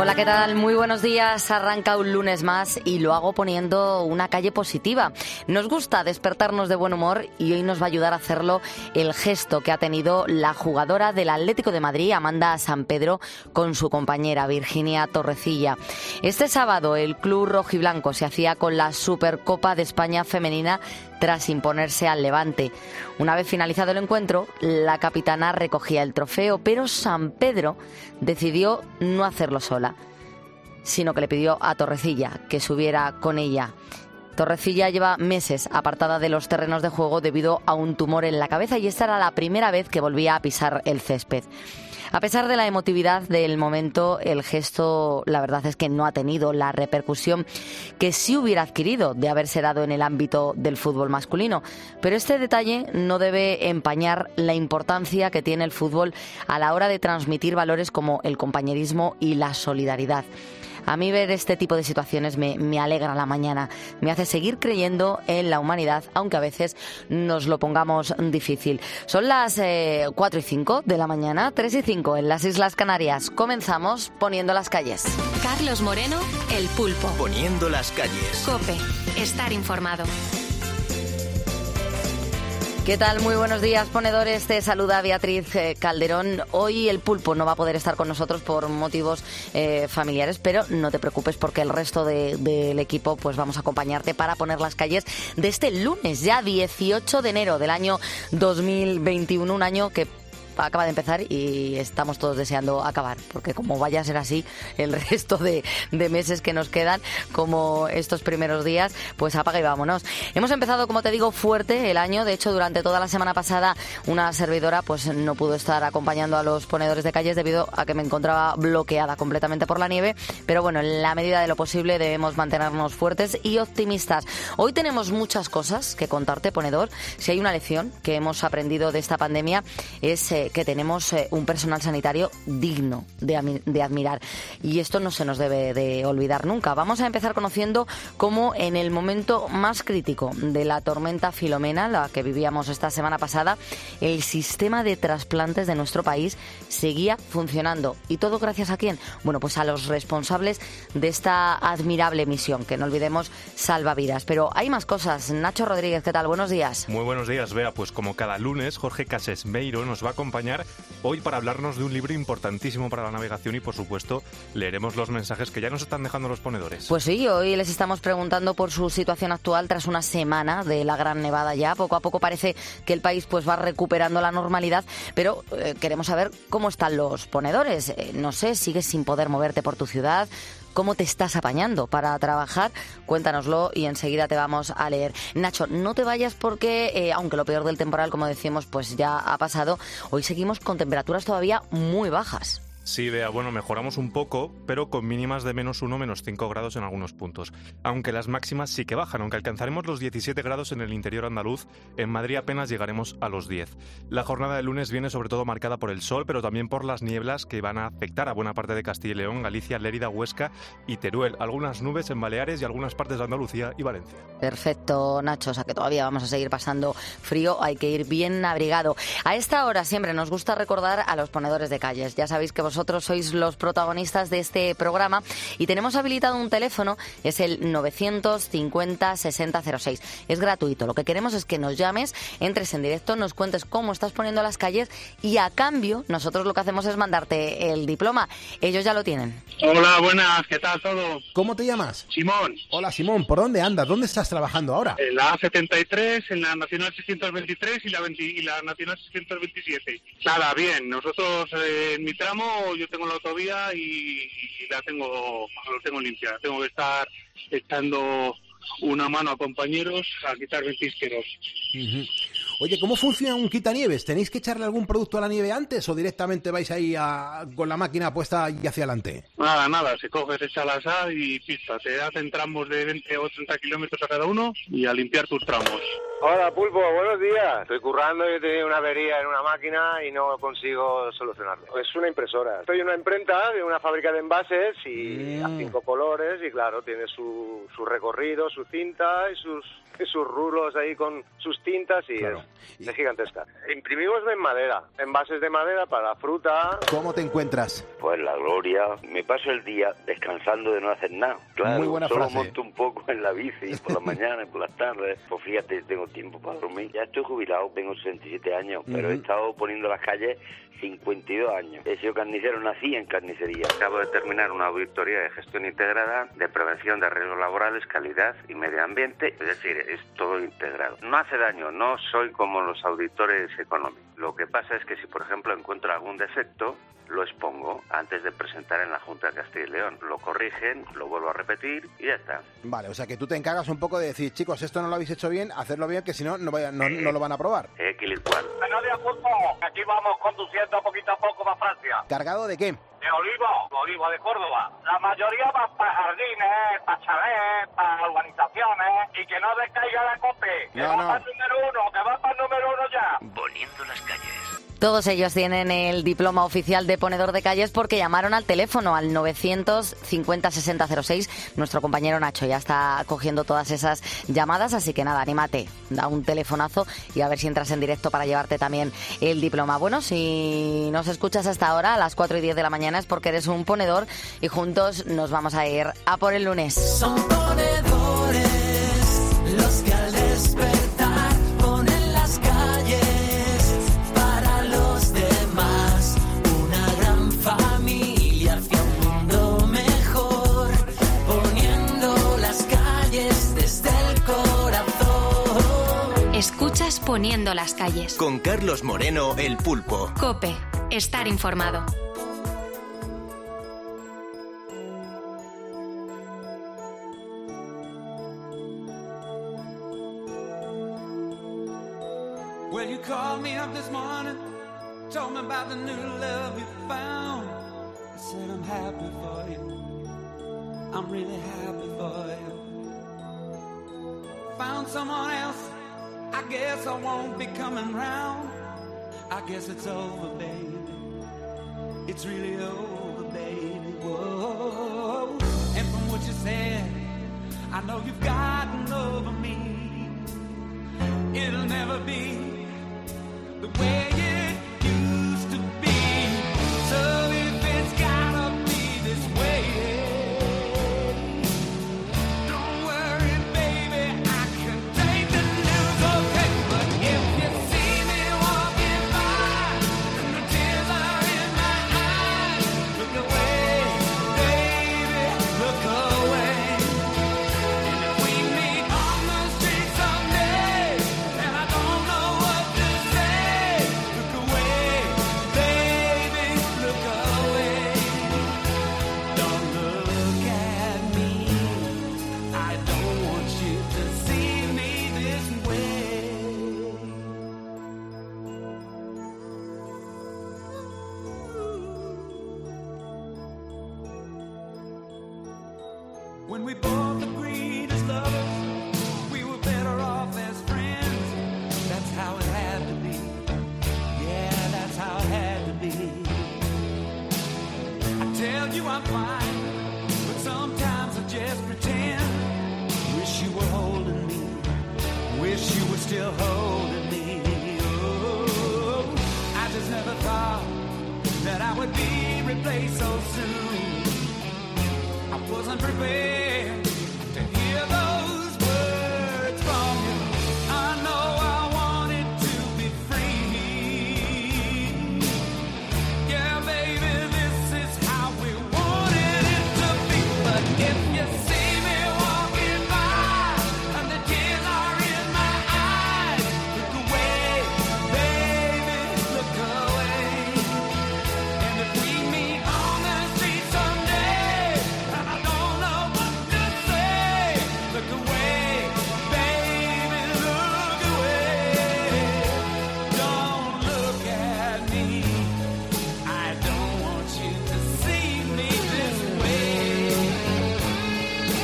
Hola, ¿qué tal? Muy buenos días. Arranca un lunes más y lo hago poniendo una calle positiva. Nos gusta despertarnos de buen humor y hoy nos va a ayudar a hacerlo el gesto que ha tenido la jugadora del Atlético de Madrid, Amanda Sampedro, con su compañera Virginia Torrecilla. Este sábado el club rojiblanco se hacía con la Supercopa de España femenina tras imponerse al Levante. Una vez finalizado el encuentro, la capitana recogía el trofeo, pero Sampedro decidió no hacerlo sola, sino que le pidió a Torrecilla que subiera con ella. Torrecilla lleva meses apartada de los terrenos de juego debido a un tumor en la cabeza y esta era la primera vez que volvía a pisar el césped. A pesar de la emotividad del momento, el gesto, la verdad es que no ha tenido la repercusión que sí hubiera adquirido de haberse dado en el ámbito del fútbol masculino. Pero este detalle no debe empañar la importancia que tiene el fútbol a la hora de transmitir valores como el compañerismo y la solidaridad. A mí ver este tipo de situaciones me alegra la mañana, me hace seguir creyendo en la humanidad, aunque a veces nos lo pongamos difícil. Son las 4 y 5 de la mañana, 3 y 5 en las Islas Canarias. Comenzamos poniendo las calles. Carlos Moreno, El Pulpo. Poniendo las calles. COPE, estar informado. ¿Qué tal? Muy buenos días, ponedores. Te saluda Beatriz Calderón. Hoy el Pulpo no va a poder estar con nosotros por motivos familiares, pero no te preocupes porque el resto del equipo pues vamos a acompañarte para poner las calles de este lunes, ya 18 de enero del año 2021, un año que acaba de empezar y estamos todos deseando acabar, porque como vaya a ser así el resto de meses que nos quedan, como estos primeros días, pues apaga y vámonos. Hemos empezado, como te digo, fuerte el año. De hecho, durante toda la semana pasada una servidora pues no pudo estar acompañando a los ponedores de calles debido a que me encontraba bloqueada completamente por la nieve, pero bueno, en la medida de lo posible debemos mantenernos fuertes y optimistas. Hoy tenemos muchas cosas que contarte, ponedor. Si hay una lección que hemos aprendido de esta pandemia es que tenemos un personal sanitario digno de admirar y esto no se nos debe de olvidar nunca. Vamos a empezar conociendo cómo en el momento más crítico de la tormenta Filomena, la que vivíamos esta semana pasada, el sistema de trasplantes de nuestro país seguía funcionando. ¿Y todo gracias a quién? Bueno, pues a los responsables de esta admirable misión, que no olvidemos salva vidas. Pero hay más cosas. Nacho Rodríguez, ¿qué tal? Buenos días. Muy buenos días, Bea. Pues como cada lunes, Jorge Casesmeiro nos va a acompañar hoy para hablarnos de un libro importantísimo para la navegación y, por supuesto, leeremos los mensajes que ya nos están dejando los ponedores. Pues sí, hoy les estamos preguntando por su situación actual tras una semana de la gran nevada ya. Poco a poco parece que el país pues va recuperando la normalidad, pero queremos saber cómo están los ponedores. No sé, ¿sigues sin poder moverte por tu ciudad? ¿Cómo te estás apañando para trabajar? Cuéntanoslo y enseguida te vamos a leer. Nacho, no te vayas porque, aunque lo peor del temporal, como decimos, pues ya ha pasado, hoy seguimos con temperaturas todavía muy bajas. Sí, Bea, bueno, mejoramos un poco, pero con mínimas de -1, -5 grados en algunos puntos. Aunque las máximas sí que bajan, aunque alcanzaremos los 17 grados en el interior andaluz, en Madrid apenas llegaremos a los 10. La jornada de lunes viene sobre todo marcada por el sol, pero también por las nieblas que van a afectar a buena parte de Castilla y León, Galicia, Lérida, Huesca y Teruel. Algunas nubes en Baleares y algunas partes de Andalucía y Valencia. Perfecto, Nacho, o sea que todavía vamos a seguir pasando frío, hay que ir bien abrigado. A esta hora siempre nos gusta recordar a los ponedores de calles. Ya sabéis que vosotros sois los protagonistas de este programa y tenemos habilitado un teléfono, es el 950 6006. Es gratuito, lo que queremos es que nos llames, entres en directo, nos cuentes cómo estás poniendo las calles y a cambio nosotros lo que hacemos es mandarte el diploma. Ellos ya lo tienen. Hola, buenas, ¿qué tal todo? ¿Cómo te llamas? Simón. Hola, Simón, ¿por dónde andas? ¿Dónde estás trabajando ahora? En la A73, en la Nacional 623 y la Nacional 627. Nada, bien, nosotros en mi tramo yo tengo la autovía y lo tengo limpia. Tengo que estar echando una mano a compañeros a quitar ventisqueros. Uh-huh. Oye, ¿cómo funciona un quitanieves? ¿Tenéis que echarle algún producto a la nieve antes o directamente vais ahí con la máquina puesta y hacia adelante? Nada, se coge, se echa la sal y pista. Te hacen tramos de 20 o 30 kilómetros a cada uno y a limpiar tus tramos. Hola, Pulpo, buenos días. Estoy currando y he tenido una avería en una máquina y no consigo solucionarlo. Es una impresora. Estoy en una imprenta de una fábrica de envases y a 5 colores y claro, tiene su recorrido, su cinta y sus rulos ahí con sus tintas y claro. Es gigantesca. Imprimimos en madera, envases de madera para fruta. ¿Cómo te encuentras? Pues la gloria. Me paso el día descansando de no hacer nada. Claro, muy buena solo frase. Monto un poco en la bici por las mañanas y por las tardes. Pues fíjate, tengo tiempo para dormir. Ya estoy jubilado, tengo 67 años, pero he estado poniendo las calles 52 años. He sido carnicero, nací en carnicería. Acabo de terminar una auditoría de gestión integrada, de prevención de riesgos laborales, calidad y medio ambiente. Es decir, es todo integrado. No hace daño, no soy como los auditores económicos. Lo que pasa es que si, por ejemplo, encuentro algún defecto, lo expongo antes de presentar en la Junta de Castilla y León. Lo corrigen, lo vuelvo a repetir y ya está. Vale, o sea que tú te encargas un poco de decir, chicos, esto no lo habéis hecho bien, hacerlo bien, que si no, no lo van a aprobar. Equilibrar. Buenos días, Pulpo. Aquí vamos conduciendo poquito a poco para Francia. ¿Cargado de qué? De olivo de Córdoba. La mayoría va para jardines, para chalés, para urbanizaciones y que no descaiga la COPE. Que va para el número 1, que va para el número 1 ya. Poniendo las calles. Todos ellos tienen el diploma oficial de ponedor de calles porque llamaron al teléfono al 950-6006. Nuestro compañero Nacho ya está cogiendo todas esas llamadas, así que nada, anímate, da un telefonazo y a ver si entras en directo para llevarte también el diploma. Bueno, si nos escuchas hasta ahora, a las 4:10 de la mañana, es porque eres un ponedor y juntos nos vamos a ir a por el lunes. Son ponedores los que al despertar ponen las calles. Escuchas Poniendo las calles. Con Carlos Moreno, el Pulpo. COPE. Estar informado. Well, you called me up this morning, told me about the new love you found. I said I'm happy for you. I'm really happy for you. Found someone else. I guess I won't be coming round. I guess it's over, baby. It's really over, baby. Whoa. And from what you said, I know you've gotten over me. It'll never be the way it used to be. So if it's gotta be this way, don't worry, baby, I can take the news, okay? But if you see me walking by and the tears are in my eyes, look away, baby, look away. And if we meet on the street someday and I don't know what to say, look away, baby, look away. Don't look at me, I don't want you to see me this way. When we both agreed as lovers, we were better off as friends. That's how it had to be. Yeah, that's how it had to be. I tell you I'm fine, but sometimes I just pretend. Wish you were holding me. Wish you were still holding me. Oh, I just never thought that I would be replaced so soon. I wasn't prepared to hear those words from you. I know I wanted to be free. Yeah, baby, this is how we wanted it to be. But if you see me walking by and the tears are in my eyes, look away, baby, look away. And if we meet on the street someday and I don't know what to say, look away, baby, look away. Don't look at me, I don't want you to see me this way.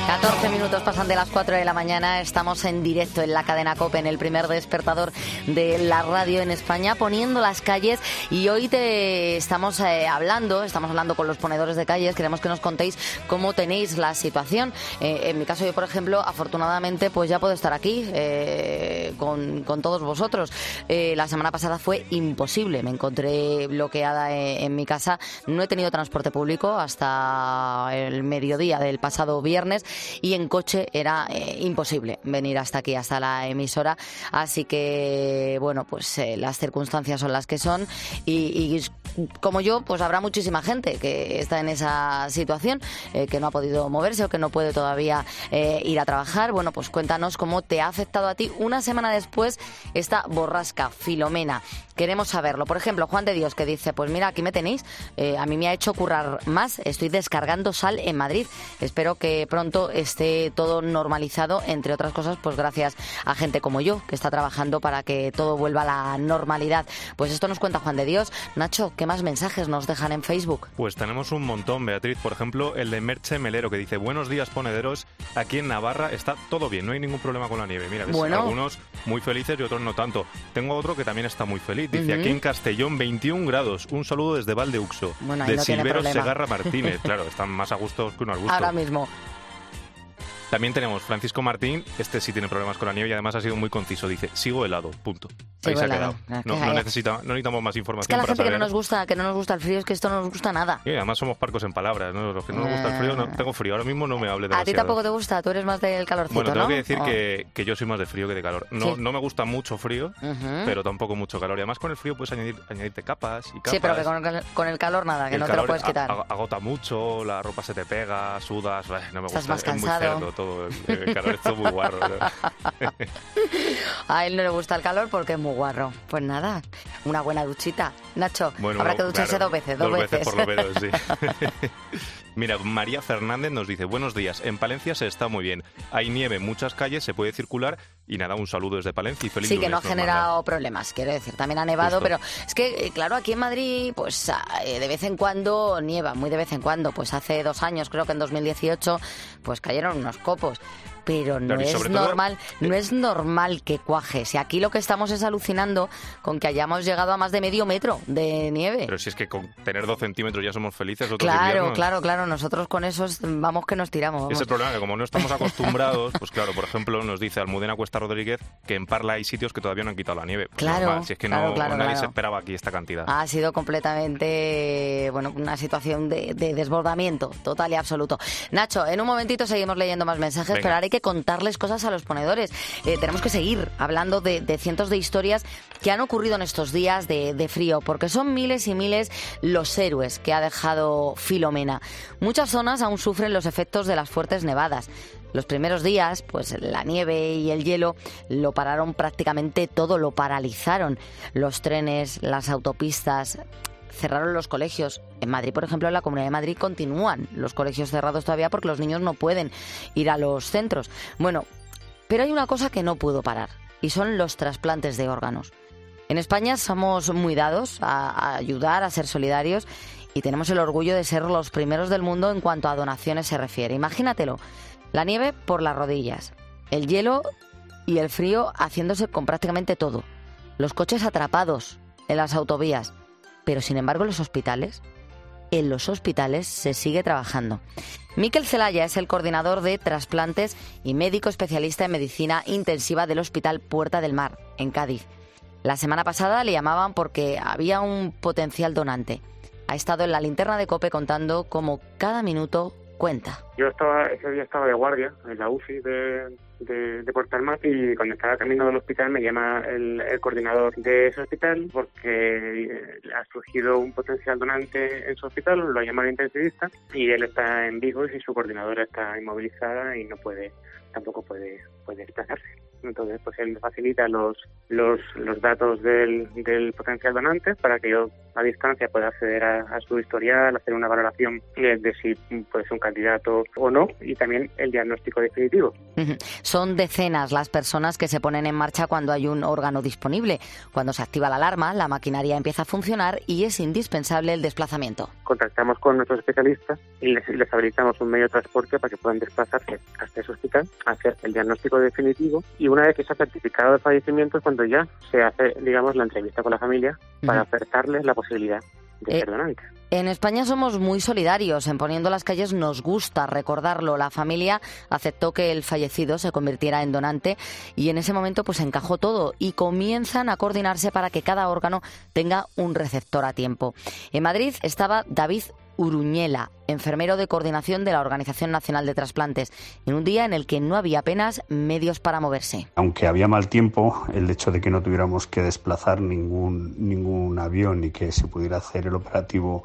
14 minutos pasan de las 4 de la mañana, estamos en directo en la cadena COPE, en el primer despertador de la radio en España, poniendo las calles, y hoy estamos hablando con los ponedores de calles. Queremos que nos contéis cómo tenéis la situación. En mi caso, yo, por ejemplo, afortunadamente, pues ya puedo estar aquí con todos vosotros. La semana pasada fue imposible, me encontré bloqueada en mi casa, no he tenido transporte público hasta el mediodía del pasado viernes, y en coche era imposible venir hasta aquí, hasta la emisora. Así que, bueno, pues las circunstancias son las que son, y como yo, pues habrá muchísima gente que está en esa situación, que no ha podido moverse o que no puede todavía ir a trabajar. Bueno, pues cuéntanos cómo te ha afectado a ti una semana después esta borrasca Filomena. Queremos saberlo. Por ejemplo, Juan de Dios, que dice, pues mira, aquí me tenéis, a mí me ha hecho currar más, estoy descargando sal en Madrid, espero que pronto esté todo normalizado, entre otras cosas, pues gracias a gente como yo, que está trabajando para que todo vuelva a la normalidad. Pues esto nos cuenta Juan de Dios. Nacho, ¿qué más mensajes nos dejan en Facebook? Pues tenemos un montón, Beatriz. Por ejemplo, el de Merche Melero, que dice, buenos días, ponederos, aquí en Navarra está todo bien, no hay ningún problema con la nieve. Mira, ves, bueno, algunos muy felices y otros no tanto. Tengo otro que también está muy feliz. Dice, aquí en Castellón, 21 grados. Un saludo desde Valdeuxo. Bueno, de no Silveros Segarra Martínez. Claro, están más a gusto que uno al gusto. Ahora mismo. También tenemos Francisco Martín, este sí tiene problemas con la nieve y además ha sido muy conciso. Dice, sigo helado, punto. Ahí se ha quedado. No necesitamos más información. Es que a la gente saber. que no nos gusta el frío, es que esto no nos gusta nada. Y además somos parcos en palabras, ¿no? Los que no nos gusta el frío, no tengo frío. Ahora mismo no me hable demasiado. ¿A ti tampoco te gusta? Tú eres más del calorcito, Bueno, tengo ¿no? que decir que yo soy más de frío que de calor. No, sí. No me gusta mucho frío, pero tampoco mucho calor. Y además con el frío puedes añadirte capas y capas. Sí, pero que con el calor nada, que no te lo puedes quitar. Agota mucho, la ropa se te pega, sudas, no me gusta. Estás más cansado. Es muy cerdo todo. El calor es todo muy guarro. A él no le gusta el calor porque es muy guarro. Pues nada, una buena duchita. Nacho, bueno, habrá que ducharse claro, dos veces. Por lo menos, sí. Mira, María Fernández nos dice, buenos días, en Palencia se está muy bien. Hay nieve en muchas calles, se puede circular y nada, un saludo desde Palencia y feliz sí, lunes. Que no ha generado problemas, quiero decir, también ha nevado, justo. Pero es que, claro, aquí en Madrid, pues de vez en cuando nieva, muy de vez en cuando. Pues hace 2 años, creo que en 2018, pues cayeron unos copos. Pero no es normal, no es normal que cuaje. Si aquí lo que estamos es alucinando con que hayamos llegado a más de medio metro de nieve. Pero si es que con tener 2 centímetros ya somos felices. Claro, nosotros con esos vamos que nos tiramos. Vamos. Ese problema que como no estamos acostumbrados, pues claro, por ejemplo, nos dice Almudena Cuesta Rodríguez que en Parla hay sitios que todavía no han quitado la nieve. Pues claro, normal, si es que nadie se esperaba aquí esta cantidad. Ha sido completamente, una situación de desbordamiento total y absoluto. Nacho, en un momentito seguimos leyendo más mensajes, Venga. Pero ahora hay que contarles cosas a los ponedores. Tenemos que seguir hablando de cientos de historias que han ocurrido en estos días de frío, porque son miles y miles los héroes que ha dejado Filomena. Muchas zonas aún sufren los efectos de las fuertes nevadas. Los primeros días, pues la nieve y el hielo lo pararon prácticamente todo, lo paralizaron. Los trenes, las autopistas, cerraron los colegios. En Madrid, por ejemplo, en la Comunidad de Madrid continúan los colegios cerrados todavía porque los niños no pueden ir a los centros. Bueno, pero hay una cosa que no pudo parar y son los trasplantes de órganos. En España somos muy dados a ayudar, a ser solidarios y tenemos el orgullo de ser los primeros del mundo en cuanto a donaciones se refiere. Imagínatelo, la nieve por las rodillas, el hielo y el frío haciéndose con prácticamente todo, los coches atrapados en las autovías. Pero, sin embargo, en los hospitales se sigue trabajando. Miquel Zelaya es el coordinador de trasplantes y médico especialista en medicina intensiva del Hospital Puerta del Mar, en Cádiz. La semana pasada le llamaban porque había un potencial donante. Ha estado en la linterna de COPE contando cómo cada minuto cuenta. Ese día estaba de guardia en la UCI de Puerta del Mar y cuando estaba camino del hospital me llama el coordinador de ese hospital porque ha surgido un potencial donante en su hospital, lo ha llamado el intensivista y él está en Vigo y su coordinadora está inmovilizada y tampoco puede desplazarse. Entonces, pues él facilita los datos del potencial donante para que yo a distancia pueda acceder a su historial, hacer una valoración de si puede ser un candidato o no, y también el diagnóstico definitivo. Son decenas las personas que se ponen en marcha cuando hay un órgano disponible. Cuando se activa la alarma, la maquinaria empieza a funcionar y es indispensable el desplazamiento. Contactamos con nuestros especialistas y les habilitamos un medio de transporte para que puedan desplazarse hasta ese hospital, hacer el diagnóstico definitivo, y una vez que se ha certificado el fallecimiento es cuando ya se hace, digamos, la entrevista con la familia para ofertarles la posibilidad de ser donante. En España somos muy solidarios. En Poniendo las Calles nos gusta recordarlo. La familia aceptó que el fallecido se convirtiera en donante y en ese momento pues encajó todo y comienzan a coordinarse para que cada órgano tenga un receptor a tiempo. En Madrid estaba David Uruñela, enfermero de coordinación de la Organización Nacional de Trasplantes, en un día en el que no había apenas medios para moverse. Aunque había mal tiempo, el hecho de que no tuviéramos que desplazar ningún avión y que se pudiera hacer el operativo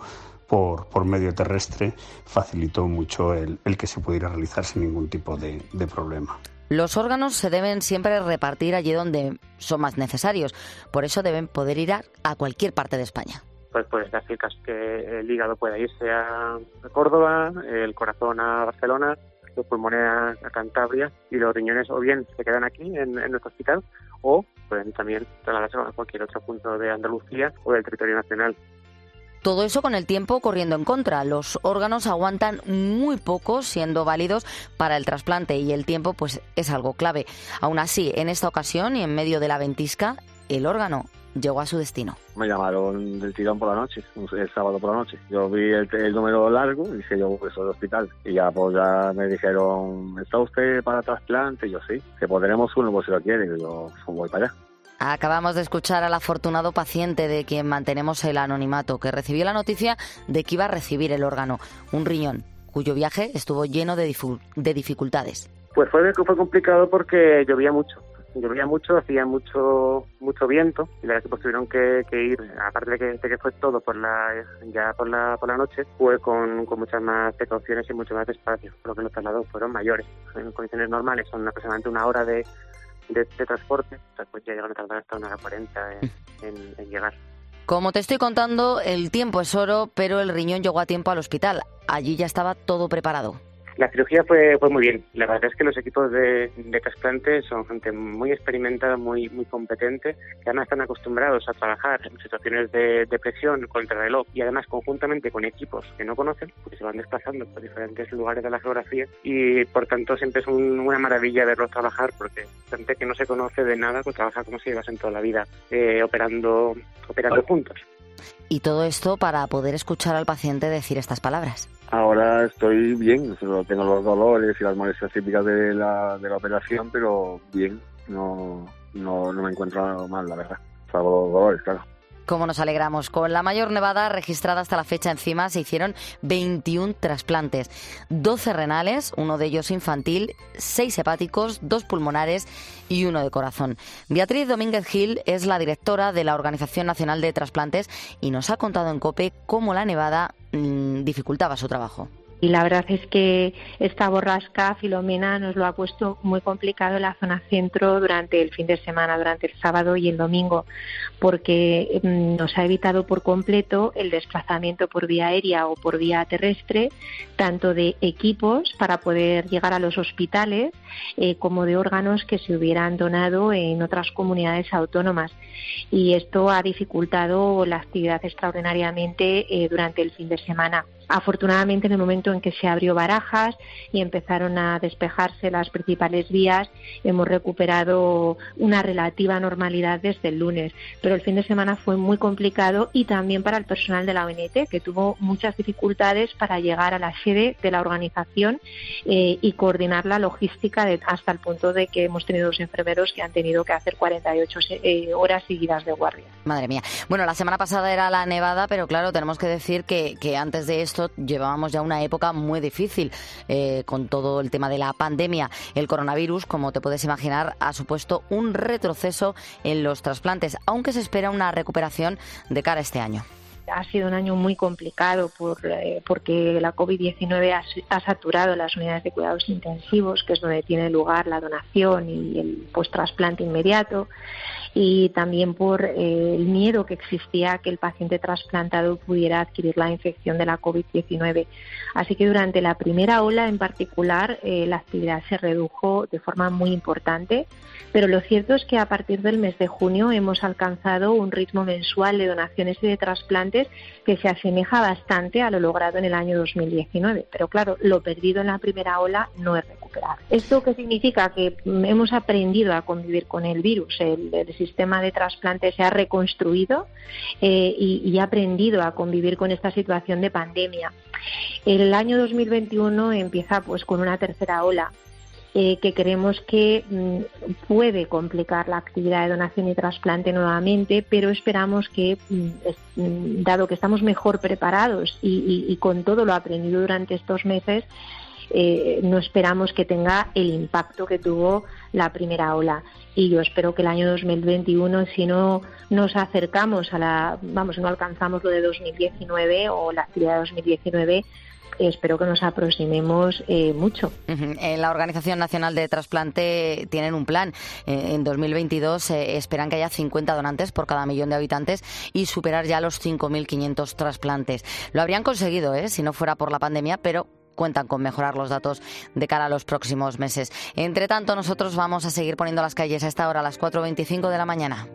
por medio terrestre facilitó mucho el que se pudiera realizar sin ningún tipo de problema. Los órganos se deben siempre repartir allí donde son más necesarios, por eso deben poder ir a cualquier parte de España. Pues las chicas que el hígado pueda irse a Córdoba, el corazón a Barcelona, los pulmones a Cantabria, y los riñones o bien se quedan aquí en nuestro hospital o pueden también trasladarse a cualquier otro punto de Andalucía o del territorio nacional. Todo eso con el tiempo corriendo en contra. Los órganos aguantan muy poco siendo válidos para el trasplante y el tiempo pues es algo clave. Aún así, en esta ocasión y en medio de la ventisca, el órgano llegó a su destino. Me llamaron del tirón por la noche, el sábado por la noche. Yo vi el número largo y dije yo, pues soy de hospital. Y ya pues ya me dijeron, ¿está usted para trasplante? Y yo sí, que podremos uno pues si lo quiere. Y yo pues, voy para allá. Acabamos de escuchar al afortunado paciente de quien mantenemos el anonimato, que recibió la noticia de que iba a recibir el órgano, un riñón, cuyo viaje estuvo lleno de dificultades. Pues fue complicado porque llovía mucho, hacía mucho viento, y la verdad que pues tuvieron que ir, aparte de que fue todo por la noche, fue con muchas más precauciones y mucho más despacio, por lo que los traslados fueron mayores. En condiciones normales son aproximadamente una hora de transporte, o sea, pues ya llegaron a tardar hasta 1:40 en llegar. Como te estoy contando, el tiempo es oro, pero el riñón llegó a tiempo al hospital. Allí ya estaba todo preparado. La cirugía fue muy bien. La verdad es que los equipos de trasplante son gente muy experimentada, muy competente, que además están acostumbrados a trabajar en situaciones de presión contra el reloj y además conjuntamente con equipos que no conocen, porque se van desplazando por diferentes lugares de la geografía, y por tanto siempre es una maravilla verlos trabajar, porque gente que no se conoce de nada pues trabaja como si llevasen toda la vida operando juntos. Y todo esto para poder escuchar al paciente decir estas palabras. Ahora estoy bien, solo tengo los dolores y las molestias típicas de la operación, pero bien, no me encuentro mal, la verdad, salvo los dolores, claro. Como nos alegramos. Con la mayor nevada registrada hasta la fecha encima se hicieron 21 trasplantes, 12 renales, uno de ellos infantil, 6 hepáticos, 2 pulmonares y 1 de corazón. Beatriz Domínguez Gil es la directora de la Organización Nacional de Trasplantes y nos ha contado en COPE cómo la nevada dificultaba su trabajo. Y la verdad es que esta borrasca, Filomena, nos lo ha puesto muy complicado en la zona centro durante el fin de semana, durante el sábado y el domingo, porque nos ha evitado por completo el desplazamiento por vía aérea o por vía terrestre, tanto de equipos para poder llegar a los hospitales, como de órganos que se hubieran donado en otras comunidades autónomas. Y esto ha dificultado la actividad extraordinariamente durante el fin de semana. Afortunadamente, en el momento en que se abrió Barajas y empezaron a despejarse las principales vías, hemos recuperado una relativa normalidad desde el lunes. Pero el fin de semana fue muy complicado y también para el personal de la ONT, que tuvo muchas dificultades para llegar a la sede de la organización y coordinar la logística hasta el punto de que hemos tenido 2 enfermeros que han tenido que hacer 48 horas seguidas de guardia. Madre mía. Bueno, la semana pasada era la nevada, pero claro, tenemos que decir que antes de esto llevábamos ya una época muy difícil con todo el tema de la pandemia. El coronavirus, como te puedes imaginar, ha supuesto un retroceso en los trasplantes, aunque se espera una recuperación de cara a este año. ha sido un año muy complicado porque la COVID-19 ha saturado las unidades de cuidados intensivos, que es donde tiene lugar la donación y el post-trasplante inmediato, y también por el miedo que existía a que el paciente trasplantado pudiera adquirir la infección de la COVID-19. Así que durante la primera ola en particular la actividad se redujo de forma muy importante, pero lo cierto es que a partir del mes de junio hemos alcanzado un ritmo mensual de donaciones y de trasplantes que se asemeja bastante a lo logrado en el año 2019. Pero claro, lo perdido en la primera ola no es recuperable. ¿Esto qué significa? Que hemos aprendido a convivir con el virus. El sistema de trasplante se ha reconstruido y ha aprendido a convivir con esta situación de pandemia. El año 2021 empieza pues con una tercera ola que creemos que puede complicar la actividad de donación y trasplante nuevamente, pero esperamos que, dado que estamos mejor preparados y con todo lo aprendido durante estos meses, no esperamos que tenga el impacto que tuvo la primera ola. Y yo espero que el año 2021, si no nos acercamos no alcanzamos lo de 2019 o la actividad de 2019, espero que nos aproximemos mucho. En la Organización Nacional de Trasplante tienen un plan. En 2022 esperan que haya 50 donantes por cada millón de habitantes y superar ya los 5.500 trasplantes. Lo habrían conseguido, si no fuera por la pandemia, pero cuentan con mejorar los datos de cara a los próximos meses. Entre tanto, nosotros vamos a seguir poniendo las calles a esta hora, a las 4:25 de la mañana.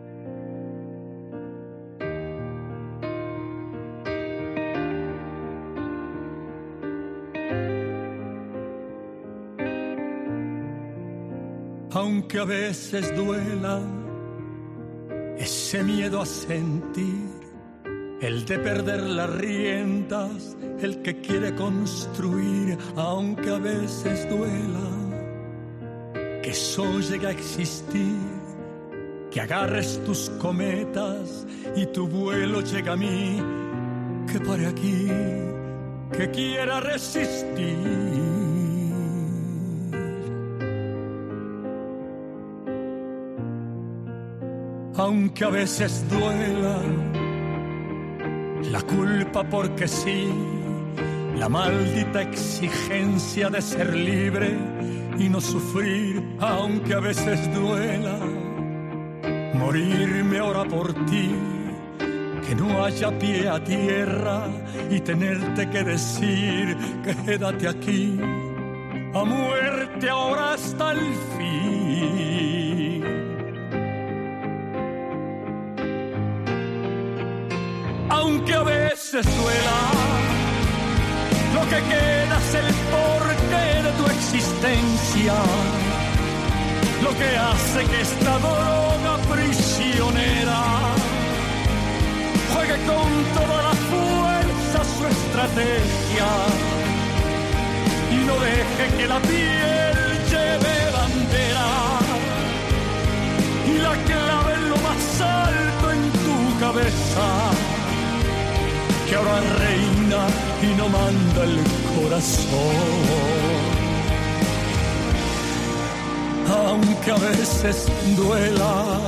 Aunque a veces duela ese miedo a sentir, el de perder las riendas, el que quiere construir, aunque a veces duela que eso llegue a existir, que agarres tus cometas y tu vuelo llega a mí, que pare aquí, que quiera resistir. Aunque a veces duela la culpa porque sí, la maldita exigencia de ser libre y no sufrir, aunque a veces duela morirme ahora por ti, que no haya pie a tierra y tenerte que decir quédate aquí, a muerte ahora hasta el fin. Aunque a veces duela, lo que queda es el porqué de tu existencia, lo que hace que esta droga prisionera juegue con toda la fuerza su estrategia y no deje que la piel lleve bandera y la clave en lo más alto en tu cabeza, que ahora reina y no manda el corazón. Aunque a veces duela,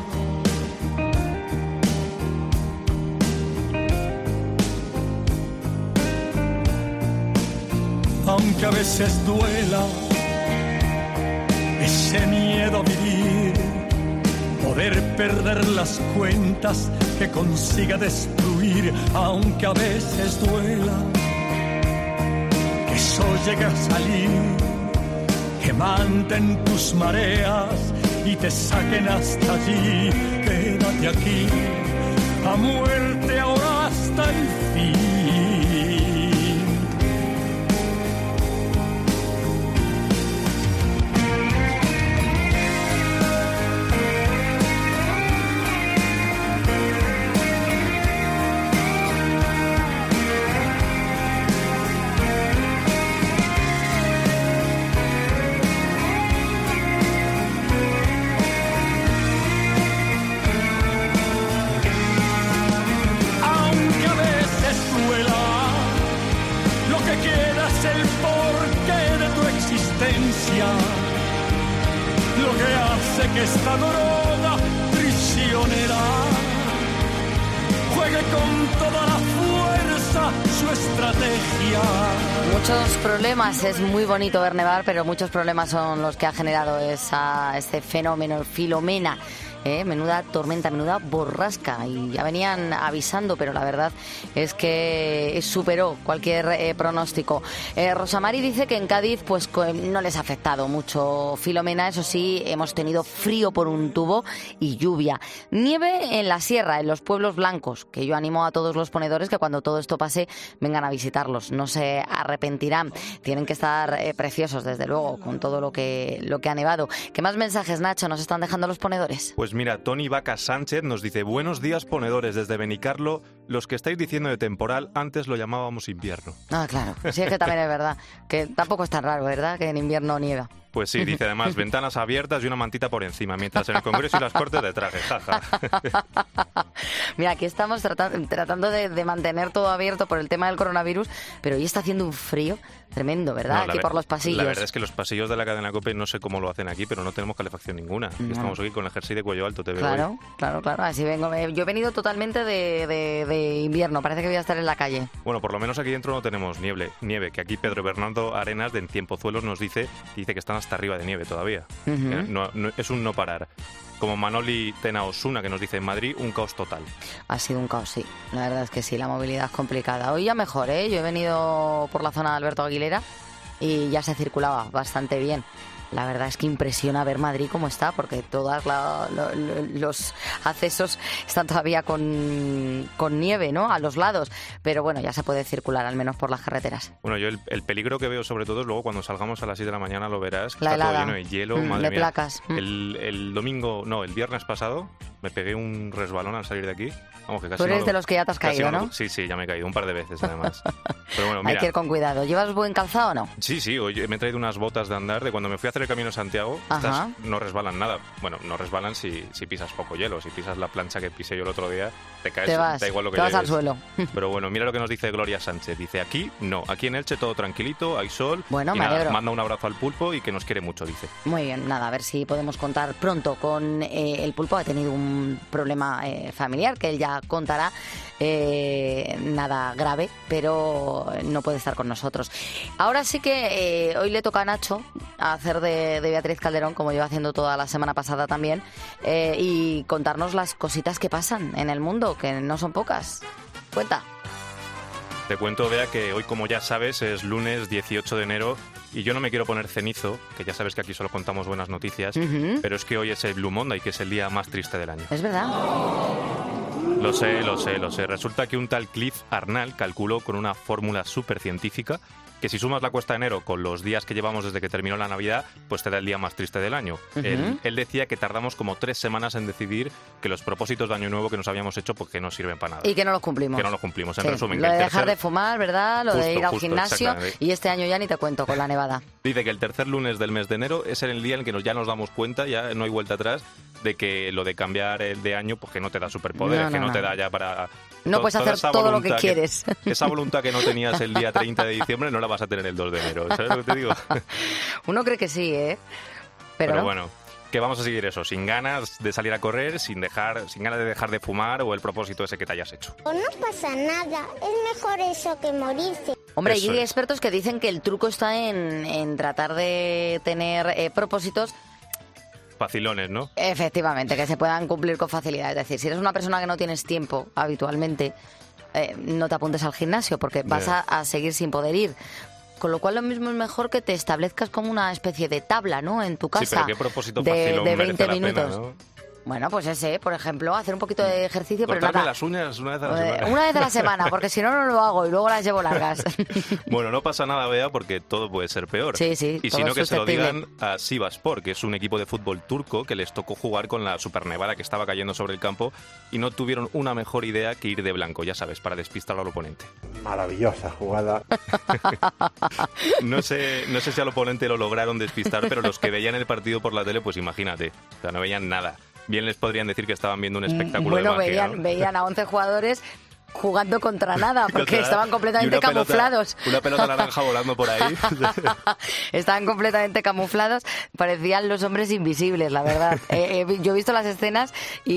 aunque a veces duela ese miedo a vivir, poder perder las cuentas que consiga destruir, aunque a veces duela que eso llegue a salir, que manden tus mareas y te saquen hasta allí, quédate aquí, a muerte ahora hasta el fin. Lo que hace que esta droga prisionera juegue con toda la fuerza su estrategia. Muchos problemas, es muy bonito ver nevar, pero muchos problemas son los que ha generado este fenómeno, Filomena. Menuda tormenta, menuda borrasca, y ya venían avisando, pero la verdad es que superó cualquier pronóstico. Rosa Mari dice que en Cádiz pues no les ha afectado mucho Filomena, eso sí, hemos tenido frío por un tubo y lluvia. Nieve en la sierra, en los pueblos blancos, que yo animo a todos los ponedores que cuando todo esto pase vengan a visitarlos, no se arrepentirán. Tienen que estar preciosos, desde luego, con todo lo que ha nevado. ¿Qué más mensajes, Nacho, nos están dejando los ponedores? Pues mira, Tony Vaca Sánchez nos dice: buenos días, ponedores, desde Benicarlo. Los que estáis diciendo de temporal, antes lo llamábamos invierno. Ah, claro. Sí, es que también es verdad. Que tampoco es tan raro, ¿verdad?, que en invierno nieva. Pues sí, dice además, ventanas abiertas y una mantita por encima, mientras en el Congreso y las Cortes de traje, jaja. Mira, aquí estamos tratando de mantener todo abierto por el tema del coronavirus, pero hoy está haciendo un frío tremendo, ¿verdad? Aquí por los pasillos. La verdad es que los pasillos de la cadena COPE no sé cómo lo hacen aquí, pero no tenemos calefacción ninguna. No. Estamos aquí con el jersey de cuello alto, te veo hoy. Claro. Así vengo. Yo he venido totalmente de invierno, parece que voy a estar en la calle. Bueno, por lo menos aquí dentro no tenemos nieve, que aquí Pedro Bernardo Arenas de En Tiempozuelos nos dice que están hasta arriba de nieve todavía. No, es un no parar. Como Manoli Tena Osuna, que nos dice: en Madrid un caos total. Ha sido un caos, sí. La verdad es que sí, la movilidad es complicada. Hoy ya mejor, ¿eh? Yo he venido por la zona de Alberto Aguilera y ya se circulaba bastante bien. La verdad es que impresiona ver Madrid cómo está, porque todos los accesos están todavía con nieve, ¿no?, a los lados. Pero bueno, ya se puede circular, al menos por las carreteras. Bueno, yo el peligro que veo sobre todo es luego cuando salgamos a las 6 de la mañana, lo verás, que la está helada. todo lleno de hielo, madre de mía. placas. El viernes pasado me pegué un resbalón al salir de aquí. Vamos, que casi Tú eres de los que ya te has caído, ¿no? Sí, ya me he caído un par de veces, además. Pero bueno, mira. Hay que ir con cuidado. ¿Llevas buen calzado o no? Sí, hoy me he traído unas botas de andar de cuando me fui a hacer el Camino de Santiago. Estas no resbalan nada. Bueno, no resbalan si pisas poco hielo. Si pisas la plancha que pisé yo el otro día, te caes, da igual lo que lleves. Te vas al suelo. Pero bueno, mira lo que nos dice Gloria Sánchez. Dice: aquí en Elche todo tranquilito, hay sol. Bueno, y me nada, alegro. manda un abrazo al Pulpo y que nos quiere mucho, dice. Muy bien, nada, a ver si podemos contar pronto con el Pulpo. Ha tenido un problema familiar que él ya contará. Nada grave, pero no puede estar con nosotros. Ahora sí que hoy le toca a Nacho hacer de Beatriz Calderón, como lleva haciendo toda la semana pasada también, y contarnos las cositas que pasan en el mundo, que no son pocas. Cuenta. Te cuento, Bea, que hoy, como ya sabes, es lunes 18 de enero y yo no me quiero poner cenizo, que ya sabes que aquí solo contamos buenas noticias, pero es que hoy es el Blue Monday, que es el día más triste del año. Es verdad. Lo sé. Resulta que un tal Cliff Arnall calculó con una fórmula súper científica que si sumas la cuesta de enero con los días que llevamos desde que terminó la Navidad, pues te da el día más triste del año. Él decía que tardamos como 3 semanas en decidir que los propósitos de Año Nuevo que nos habíamos hecho, pues que no sirven para nada. Y que no los cumplimos. En resumen. Lo de dejar de fumar, ¿verdad? Lo de ir al gimnasio. Y este año ya ni te cuento con la nevada. Dice que el tercer lunes del mes de enero es el día en que ya nos damos cuenta, ya no hay vuelta atrás, de que lo de cambiar el de año, pues que no te da superpoderes, no te da ya para... No puedes hacer todo lo que quieres. Esa voluntad que no tenías el día 30 de diciembre no la vas a tener el 2 de enero. ¿Sabes lo que te digo? Uno cree que sí, ¿eh? Pero bueno, que vamos a seguir eso, sin ganas de salir a correr, sin ganas de dejar de fumar o el propósito ese que te hayas hecho. No pasa nada, es mejor eso que morirse. Hombre, hay expertos que dicen que el truco está en tratar de tener propósitos facilones, ¿no? Efectivamente, que se puedan cumplir con facilidad. Es decir, si eres una persona que no tienes tiempo habitualmente, no te apuntes al gimnasio porque vas a seguir sin poder ir. Con lo cual lo mismo es mejor que te establezcas como una especie de tabla, ¿no?, en tu casa. Sí, pero ¿qué propósito facilón de 20 merece la minutos. Pena, ¿no? Bueno, pues ese, por ejemplo, hacer un poquito de ejercicio, pero cortarme nada. las uñas una vez a la semana. Una vez a la semana, porque si no, no lo hago y luego las llevo largas. Bueno, no pasa nada, Bea, porque todo puede ser peor. Sí, y si no, que se lo digan a Sivasspor, que es un equipo de fútbol turco que les tocó jugar con la supernevada que estaba cayendo sobre el campo y no tuvieron una mejor idea que ir de blanco, ya sabes, para despistar al oponente. Maravillosa jugada. No sé si al oponente lo lograron despistar, pero los que veían el partido por la tele, pues imagínate, o sea, no veían nada. Bien les podrían decir que estaban viendo un espectáculo de magia, ¿no? Veían a 11 jugadores jugando contra nada, porque estaban completamente camuflados. Una pelota naranja volando por ahí. Estaban completamente camuflados, parecían los hombres invisibles, la verdad. Yo he visto las escenas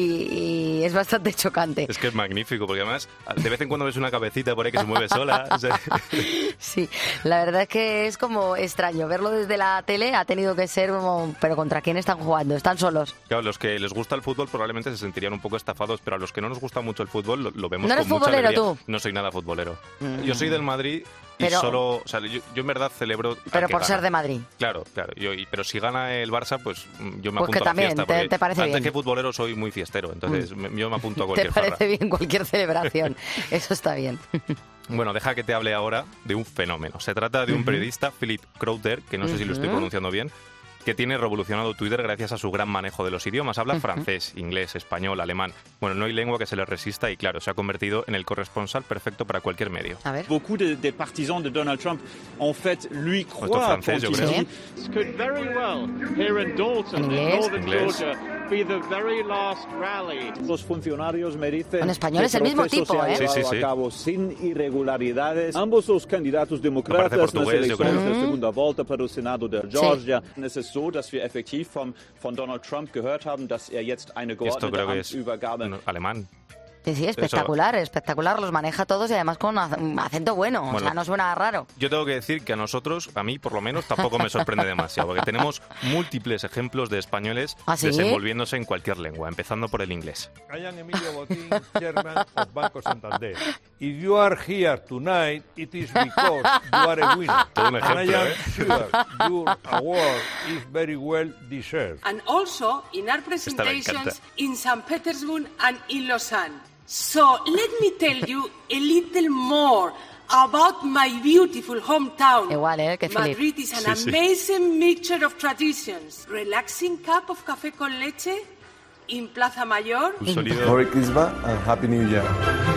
y es bastante chocante. Es que es magnífico, porque además de vez en cuando ves una cabecita por ahí que se mueve sola. O sea... Sí, la verdad es que es como extraño. Verlo desde la tele ha tenido que ser como... ¿Pero contra quién están jugando? ¿Están solos? Claro, los que les gusta el fútbol probablemente se sentirían un poco estafados, pero a los que no nos gusta mucho el fútbol lo vemos con mucha alegría. ¿Tú? No soy nada futbolero. Yo soy del Madrid y solo... O sea, yo en verdad celebro... Pero por ser de Madrid. Claro. Pero si gana el Barça, pues yo me apunto a la fiesta. ¿Te parece antes bien? que futbolero soy muy fiestero, entonces yo me apunto a cualquier Te parece farra. bien cualquier celebración. Eso está bien. Bueno, deja que te hable ahora de un fenómeno. Se trata de un periodista, Philip Crowther, que no sé si lo estoy pronunciando bien, que tiene revolucionado Twitter gracias a su gran manejo de los idiomas. Habla francés, inglés, español, alemán. Bueno, no hay lengua que se le resista y, claro, se ha convertido en el corresponsal perfecto para cualquier medio. A ver. Beaucoup de partisans de Donald Trump, en fait, lui croient. Esto es francés, yo creo. Could very well here in Dalton, Northern Georgia, be the very last rally. Los funcionarios me dicen en español es el mismo tipo, ¿eh? Sí. A cabo sin irregularidades. Ambos los candidatos demócratas en las elecciones de segunda vuelta para el Senado de Georgia. Sí. So, dass wir effektiv von Donald Trump gehört haben, dass jetzt eine geordnete Amtsübergabe... alemán. Sí, espectacular, los maneja todos y además con un acento bueno, o sea, no suena raro. Yo tengo que decir que a mí por lo menos, tampoco me sorprende demasiado, porque tenemos múltiples ejemplos de españoles desenvolviéndose en cualquier lengua, empezando por el inglés. I am Emilio Botín, chairman of Banco Santander. If you are here tonight, it is because you are a winner. Todo un ejemplo, And I am sure your award is very well deserved. And also in our presentations in St. Petersburg and in Lausanne. So let me tell you a little more about my beautiful hometown. Igual, que Madrid is an amazing mixture of traditions. Relaxing cup of café con leche in Plaza Mayor. Merry Christmas and Happy New Year.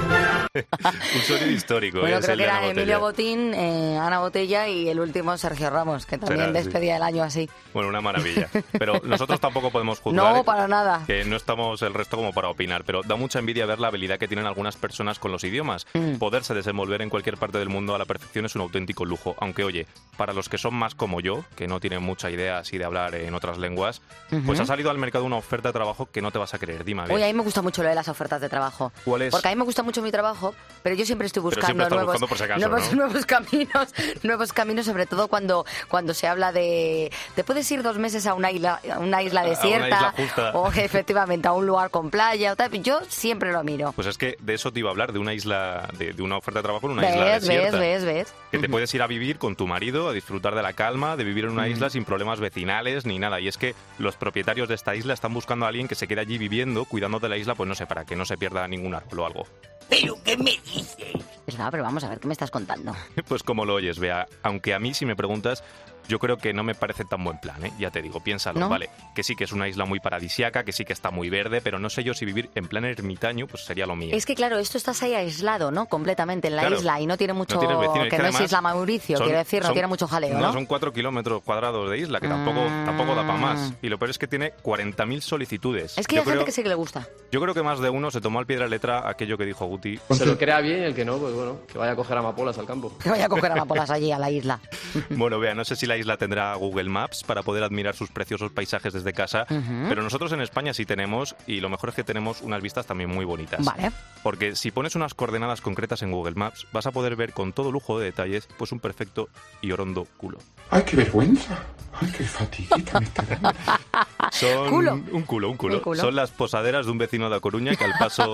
Un sonido histórico. Bueno, creo que eran Emilio Botín, Ana Botella y el último Sergio Ramos, que también despedía el año así. Bueno, una maravilla. Pero nosotros tampoco podemos juzgar. No, para nada. Que no estamos el resto como para opinar, pero da mucha envidia ver la habilidad que tienen algunas personas con los idiomas. Poderse desenvolver en cualquier parte del mundo a la perfección es un auténtico lujo. Aunque, oye, para los que son más como yo, que no tienen mucha idea así de hablar en otras lenguas, pues ha salido al mercado una oferta de trabajo que no te vas a creer. Dime, a ver. Oye, a mí me gusta mucho lo de las ofertas de trabajo. ¿Cuál es? Porque a mí me gusta mucho mi trabajo, pero yo siempre estoy buscando nuevos caminos, sobre todo cuando se habla de... Te puedes ir 2 meses a una isla desierta, o efectivamente a un lugar con playa o tal. Yo siempre lo miro. Pues es que de eso te iba a hablar, de una isla, de una oferta de trabajo en una isla desierta. ¿Ves? Que te puedes ir a vivir con tu marido, a disfrutar de la calma, de vivir en una isla sin problemas vecinales ni nada. Y es que los propietarios de esta isla están buscando a alguien que se quede allí viviendo, cuidando de la isla, pues no sé, para que no se pierda ningún árbol o algo. ¿Pero qué me dices? Pero vamos a ver, ¿qué me estás contando? Pues como lo oyes, Bea. Aunque a mí, si me preguntas, yo creo que no me parece tan buen plan, ¿eh? Ya te digo, piénsalo, ¿no? Vale, que sí que es una isla muy paradisíaca, que sí que está muy verde, pero no sé yo si vivir en plan ermitaño, pues sería lo mío. Es que claro, esto estás ahí aislado, ¿no? Completamente en la isla y no tiene mucho... No vecinos, que no es Isla Mauricio, quiero decir, no tiene mucho jaleo, ¿no? Son 4 kilómetros cuadrados de isla, que tampoco da para más. Y lo peor es que tiene 40.000 solicitudes. Es que hay gente que sí que le gusta. Yo creo que más de uno se tomó al pie de la letra aquello que dijo Guti. Se lo crea bien, el que no, pues bueno, que vaya a coger amapolas al campo. Que vaya a coger amapolas allí a la isla. Bueno, Bea, no sé si la isla tendrá Google Maps para poder admirar sus preciosos paisajes desde casa, pero nosotros en España sí tenemos, y lo mejor es que tenemos unas vistas también muy bonitas. Vale. Porque si pones unas coordenadas concretas en Google Maps, vas a poder ver con todo lujo de detalles pues un perfecto y orondo culo. ¡Ay, qué vergüenza! ¡Ay, qué fatiguita me está dando! Son ¿Culo? Un culo. Son las posaderas de un vecino de A Coruña que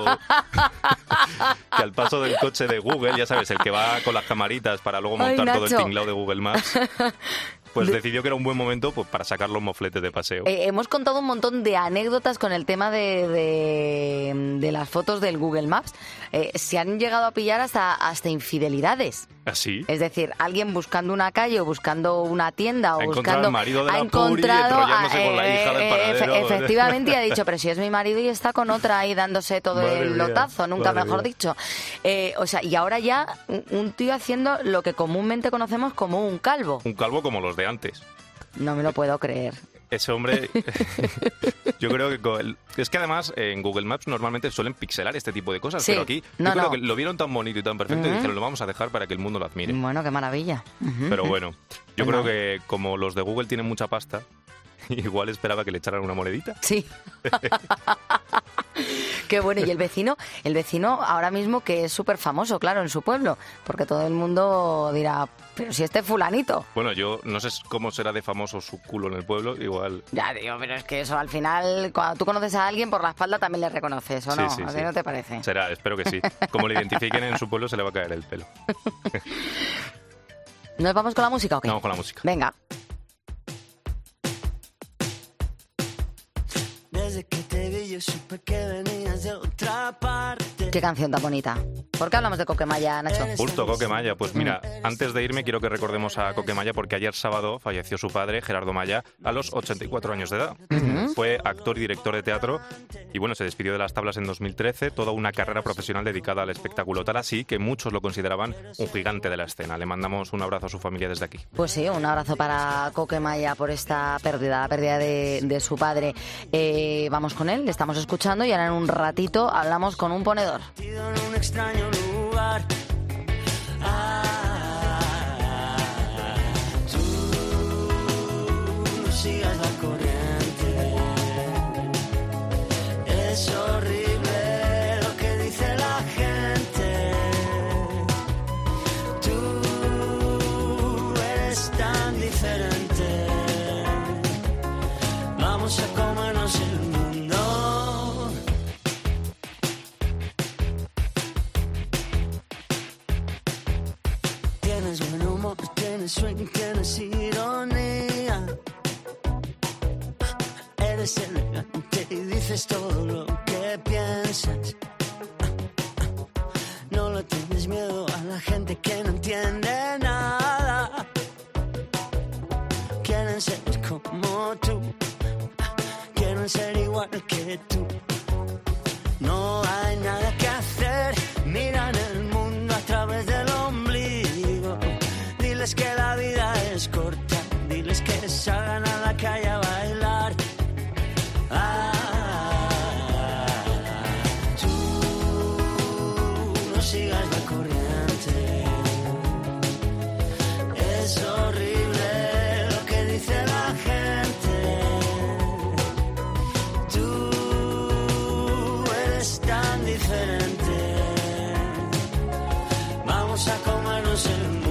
al paso del coche de Google, ya sabes, el que va con las camaritas para luego montar todo el tinglado de Google Maps, pues decidió que era un buen momento pues, para sacar los mofletes de paseo. Hemos contado un montón de anécdotas con el tema de las fotos del Google Maps. Se han llegado a pillar hasta infidelidades. ¿Ah, sí? Es decir, alguien buscando una calle o buscando una tienda o buscando... al marido de la Puri enrollándose con la hija del paradero. Efectivamente, y ha dicho, pero si es mi marido y está con otra ahí dándose todo el lotazo, nunca mejor dicho. O sea, y ahora ya un tío haciendo lo que comúnmente conocemos como un calvo. Un calvo como los de antes. No me lo puedo creer. ese hombre, yo creo que... Es que además en Google Maps normalmente suelen pixelar este tipo de cosas, Sí. pero aquí yo creo que lo vieron tan bonito y tan perfecto y dijeron, lo vamos a dejar para que el mundo lo admire. Bueno, qué maravilla. Pero bueno, yo creo que como los de Google tienen mucha pasta, igual esperaba que le echaran una monedita. Sí. Qué bueno. Y el vecino ahora mismo que es súper famoso, claro, en su pueblo, porque todo el mundo dirá, pero si este fulanito. Bueno, yo no sé cómo será de famoso su culo en el pueblo, igual... Ya digo, pero es que eso al final, cuando tú conoces a alguien por la espalda también le reconoces, ¿o no? Sí, ¿A ti sí. no te parece? Será, espero que sí. Como le identifiquen en su pueblo se le va a caer el pelo. ¿Nos vamos con la música o qué? Vamos con la música. Venga. Desde que te vi yo supe que venías de otra parte. Qué canción tan bonita. ¿Por qué hablamos de Coquemaya, Nacho? Justo, Coquemaya. Pues mira, antes de irme quiero que recordemos a Coquemaya porque ayer sábado falleció su padre, Gerardo Maya, a los 84 años de edad. Fue actor y director de teatro y bueno, se despidió de las tablas en 2013, toda una carrera profesional dedicada al espectáculo, tal así que muchos lo consideraban un gigante de la escena. Le mandamos un abrazo a su familia desde aquí. Pues sí, un abrazo para Coquemaya por esta pérdida, la pérdida de su padre. Vamos con él, le estamos escuchando y ahora en un ratito hablamos con un ponedor. En un extraño lugar. Tú no sigas la corriente. Es horrible lo que dice la gente. Tú eres tan diferente. Vamos a comernos el mundo. Tienes buen humor, tienes swing, tienes ironía. Eres elegante y dices todo lo que piensas. No le tienes miedo a la gente que no entiende nada. Quieren ser como tú, quieren ser igual que tú. No hay nada que hacer, miran el mundo a través del ombligo. Diles que la vida es corta, diles que salgan a la calle a bailar. Tú no sigas la corriente. Es horrible lo que dice la gente. Tú eres tan diferente. Vamos a comernos el mundo.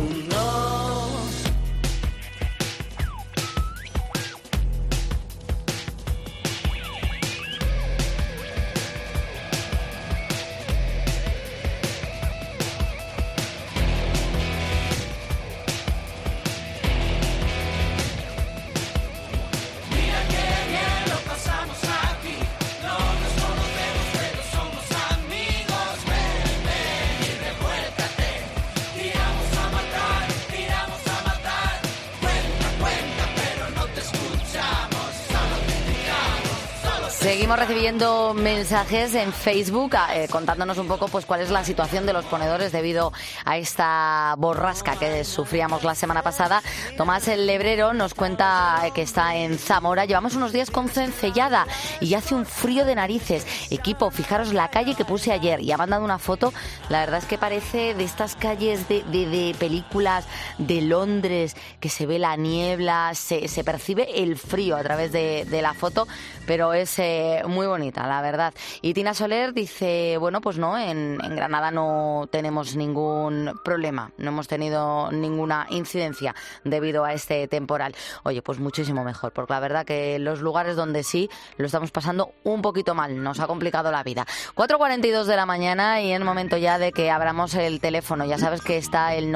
Mira qué bien lo pasamos aquí. No nos conocemos, pero somos amigos. Ven, ven y revuélcate. Tiramos a matar, tiramos a matar. Cuenta, cuenta, pero no te escuchamos. Solo criticamos, solo Seguimos recibiendo mensajes en Facebook contándonos un poco pues cuál es la situación de los ponedores debido a esta borrasca que sufríamos la semana pasada. Tomás el Lebrero nos cuenta que está en Zamora. Llevamos unos días con cencellada y hace un frío de narices. Equipo, fijaros la calle que puse ayer y ha mandado una foto. La verdad es que parece de estas calles de películas de Londres, que se ve la niebla, se percibe el frío a través de la foto, pero es muy bonita, la verdad. Y Tina Soler dice, bueno, pues no, en Granada no tenemos ningún problema, no hemos tenido ninguna incidencia debido a este temporal. Oye, pues muchísimo mejor, porque la verdad que los lugares donde sí lo estamos pasando un poquito mal, nos ha complicado la vida. 4:42 de la mañana y es momento ya de que abramos el teléfono. Ya sabes que está el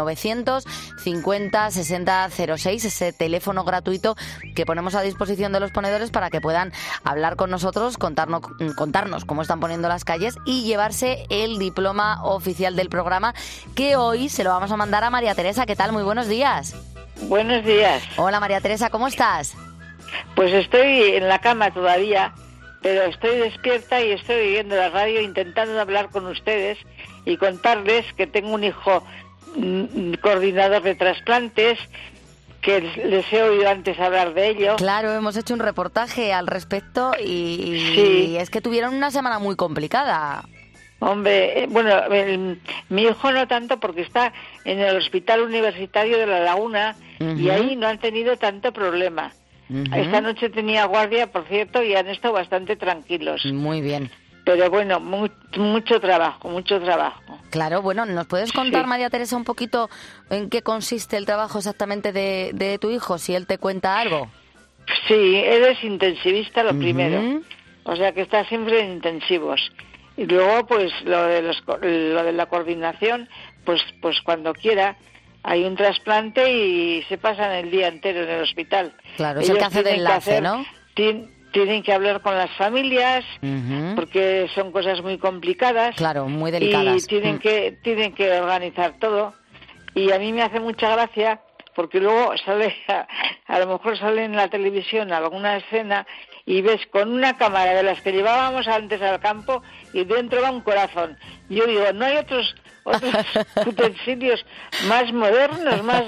950 60 06, ese teléfono gratuito que ponemos a disposición de los ponedores para que puedan hablar con nosotros, contarnos cómo están poniendo las calles y llevarse el diploma oficial del programa, que hoy se lo vamos a mandar a María Teresa. ¿Qué tal? Muy buenos días. Buenos días. Hola María Teresa, ¿cómo estás? Pues estoy en la cama todavía, pero estoy despierta y estoy oyendo la radio intentando hablar con ustedes y contarles que tengo un hijo coordinador de trasplantes que les he oído antes hablar de ello. Claro, hemos hecho un reportaje al respecto y Sí. es que tuvieron una semana muy complicada. Hombre, bueno, mi hijo no tanto porque está en el Hospital Universitario de La Laguna y ahí no han tenido tanto problema. Esta noche tenía guardia, por cierto, y han estado bastante tranquilos. Muy bien. Pero bueno, mucho trabajo, mucho trabajo. Claro, bueno, ¿nos puedes contar, Sí. María Teresa, un poquito en qué consiste el trabajo exactamente de tu hijo, si él te cuenta algo? Sí, él es intensivista, lo primero. O sea que está siempre en intensivos. Y luego, pues, lo de la coordinación, pues cuando quiera, hay un trasplante y se pasan el día entero en el hospital. Claro, es el que hace de enlace, ¿no? Tienen que hablar con las familias, porque son cosas muy complicadas. Claro, muy delicadas. Y tienen que organizar todo. Y a mí me hace mucha gracia, porque luego a lo mejor sale en la televisión alguna escena y ves con una cámara de las que llevábamos antes al campo y dentro va un corazón. Yo digo, ¿no hay otros utensilios más modernos, más...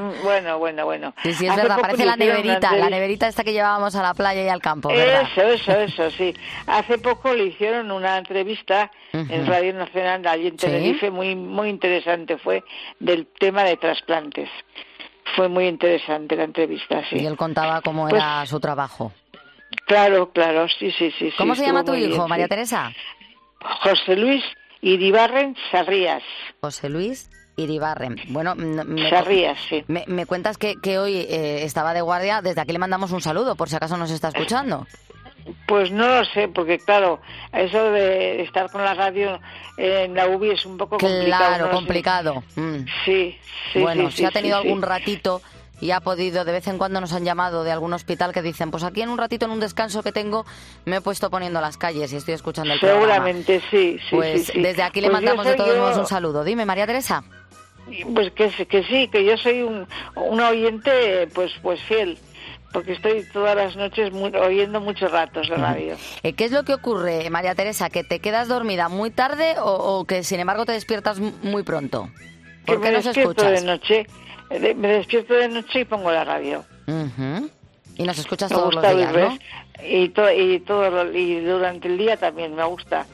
Bueno. Sí, es verdad, parece la neverita esta que llevábamos a la playa y al campo, ¿verdad? Eso, sí. Hace poco le hicieron una entrevista en Radio Nacional, allí en Tenerife, muy, muy interesante, fue del tema de trasplantes. Fue muy interesante la entrevista, sí. Y él contaba cómo Pues, era su trabajo. Claro, sí. ¿Cómo se llama tu estuvo muy hijo, bien, María sí. Teresa? José Luis Iribarren Sarrías. José Luis Iribarren. Bueno, Sarrías, sí. Me cuentas que hoy estaba de guardia. Desde aquí le mandamos un saludo, por si acaso nos está escuchando. Pues no lo sé, porque claro, eso de estar con la radio en la UBI es un poco complicado. Claro, no lo sé. complicado. Sí. Bueno, sí, si ha tenido sí. algún ratito y ha podido, de vez en cuando nos han llamado de algún hospital que dicen, pues aquí en un ratito, en un descanso que tengo, me he puesto poniendo las calles y estoy escuchando el programa. Seguramente, sí. Pues sí. desde aquí le Pues mandamos de todos yo- modos un saludo. Dime, María Teresa. Pues que sí, que yo soy un oyente pues fiel, porque estoy todas las noches oyendo muchos ratos de radio. ¿Qué es lo que ocurre, María Teresa? ¿Que te quedas dormida muy tarde o que, sin embargo, te despiertas muy pronto? Que ¿Por me qué nos despierto escuchas? de noche, me despierto de noche y pongo la radio. Ujú. Y nos escuchas Me todos los gusta días, oírles. ¿no? Y durante el día también me gusta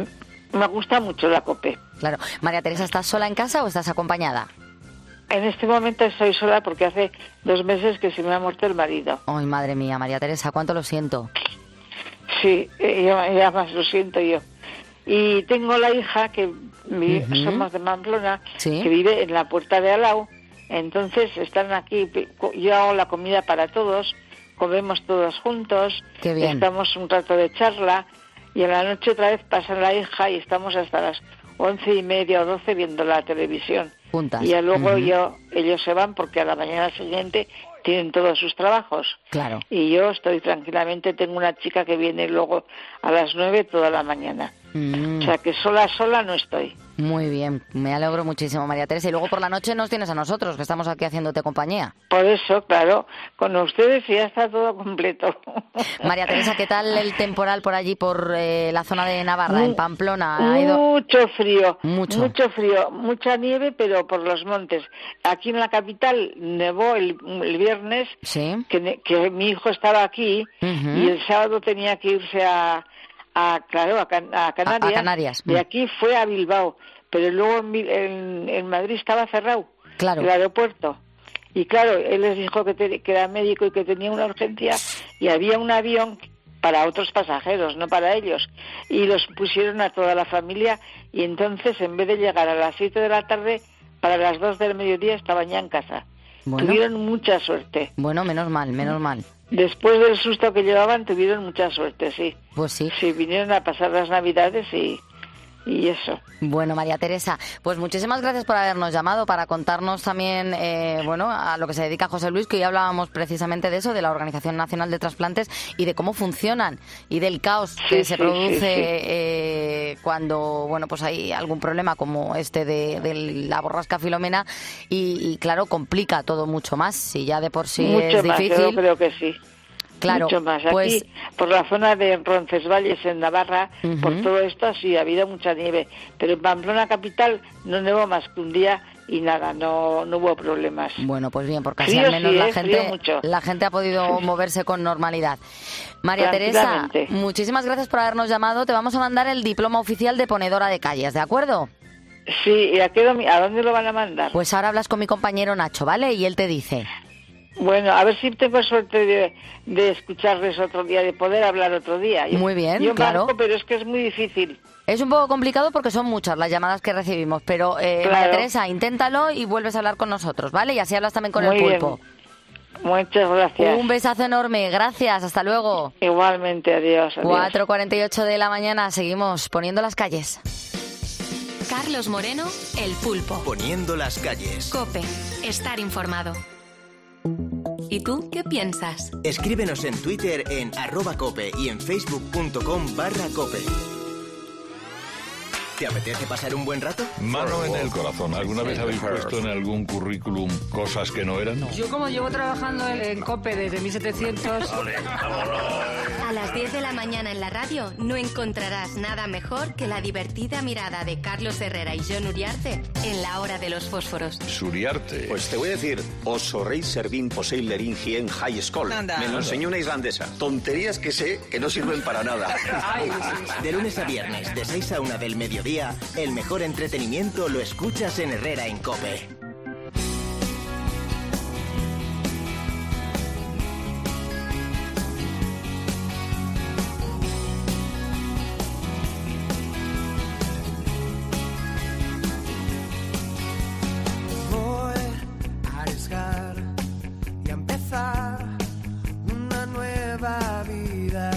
mucho la COPE. Claro. María Teresa, ¿estás sola en casa o estás acompañada? En este momento estoy sola porque hace 2 meses que se me ha muerto el marido. Ay, madre mía, María Teresa, cuánto lo siento. Sí, ya más lo siento yo. Y tengo la hija que somos de Pamplona, que vive en la Puerta de Alao. Entonces están aquí, yo hago la comida para todos, comemos todos juntos, Qué bien. estamos un rato de charla y en la noche otra vez pasa la hija y estamos hasta las 11:30 o 12 viendo la televisión. Juntas. Y ya luego ellos se van porque a la mañana siguiente tienen todos sus trabajos. Claro. Y yo estoy tranquilamente, tengo una chica que viene luego a las 9 toda la mañana. O sea que sola no estoy. Muy bien, me alegro muchísimo, María Teresa. Y luego por la noche nos tienes a nosotros, que estamos aquí haciéndote compañía. Por eso, claro, con ustedes ya está todo completo. María Teresa, ¿qué tal el temporal por allí, por la zona de Navarra, en Pamplona? Mucho frío, Mucho frío, mucha nieve, pero por los montes. Aquí en la capital nevó el viernes, que mi hijo estaba aquí y el sábado tenía que irse a Canarias. De aquí fue a Bilbao, pero luego en Madrid estaba cerrado el aeropuerto. Y claro, él les dijo que era médico y que tenía una urgencia y había un avión para otros pasajeros, no para ellos. Y los pusieron a toda la familia y entonces en vez de llegar a las 7 de la tarde, para las 2 del mediodía estaban ya en casa. Bueno. Tuvieron mucha suerte. Bueno, menos mal. Después del susto que llevaban, tuvieron mucha suerte, sí. Pues sí. Sí, vinieron a pasar las Navidades y eso. Bueno, María Teresa, pues muchísimas gracias por habernos llamado para contarnos también, a lo que se dedica José Luis, que hoy hablábamos precisamente de eso, de la Organización Nacional de Trasplantes y de cómo funcionan y del caos que se produce cuando, pues hay algún problema como este de la borrasca Filomena y claro, complica todo mucho más, si ya de por sí mucho es más, difícil. Yo creo que sí. Claro, mucho más. Aquí, pues, por la zona de Roncesvalles, en Navarra, por todo esto, sí, ha habido mucha nieve. Pero en Pamplona capital no nevó más que un día y nada, no hubo problemas. Bueno, pues bien, porque así al menos la gente ha podido moverse con normalidad. María Teresa, muchísimas gracias por habernos llamado. Te vamos a mandar el diploma oficial de ponedora de calles, ¿de acuerdo? Sí, ¿y a dónde lo van a mandar? Pues ahora hablas con mi compañero Nacho, ¿vale? Y él te dice. Bueno, a ver si tengo suerte de escucharles otro día, de poder hablar otro día. Muy bien, yo claro. Marco, pero es que es muy difícil. Es un poco complicado porque son muchas las llamadas que recibimos, pero María Teresa, inténtalo y vuelves a hablar con nosotros, ¿vale? Y así hablas también con el pulpo. Bien. Muchas gracias. Un besazo enorme, gracias, hasta luego. Igualmente, adiós. 4:48 de la mañana, seguimos poniendo las calles. Carlos Moreno, El Pulpo. Poniendo las calles. COPE, estar informado. ¿Y tú qué piensas? Escríbenos en Twitter en @cope y en facebook.com/cope. ¿Te apetece pasar un buen rato? Mano en el corazón. ¿Alguna vez habéis puesto en algún currículum cosas que no eran? Yo como llevo trabajando en COPE desde 1700... A las 10 de la mañana en la radio no encontrarás nada mejor que la divertida mirada de Carlos Herrera y Jon Uriarte en la hora de los fósforos. Suriarte. Pues te voy a decir, oso rey servín poseiler ingien high school. Me lo enseñó una islandesa. Tonterías que sé que no sirven para nada. De lunes a viernes, de 6 a 1 del mediodía, el mejor entretenimiento lo escuchas en Herrera en COPE. Voy a arriesgar y a empezar una nueva vida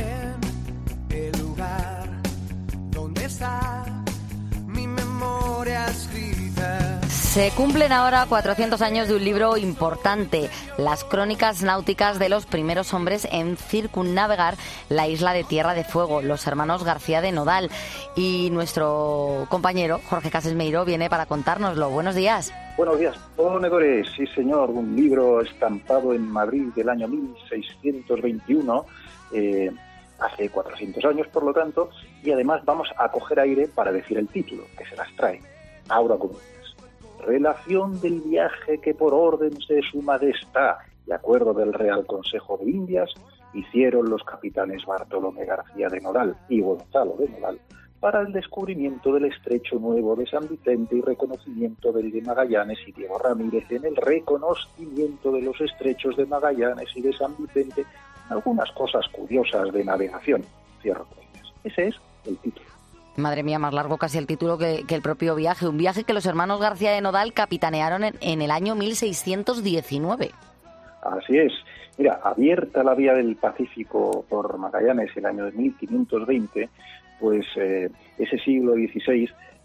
en el lugar donde está mi memoria escrita. Se cumplen ahora 400 años de un libro importante, las crónicas náuticas de los primeros hombres en circunnavegar la isla de Tierra de Fuego, los hermanos García de Nodal. Y nuestro compañero Jorge Casesmeiro viene para contárnoslo. Buenos días. Buenos días, ponedores. Sí, señor, un libro estampado en Madrid del año 1621, hace 400 años, por lo tanto, y además vamos a coger aire para decir el título, que se las trae. Aura Comunes. Relación del viaje que por orden de su majestad y acuerdo del Real Consejo de Indias hicieron los capitanes Bartolomé García de Nodal y Gonzalo de Nodal para el descubrimiento del estrecho nuevo de San Vicente y reconocimiento del de Magallanes, y Diego Ramírez en el reconocimiento de los estrechos de Magallanes y de San Vicente, algunas cosas curiosas de navegación. Cierro comillas. Ese es el título. Madre mía, más largo casi el título que el propio viaje. Un viaje que los hermanos García de Nodal capitanearon en el año 1619. Así es. Mira, abierta la vía del Pacífico por Magallanes el año de 1520, pues ese siglo XVI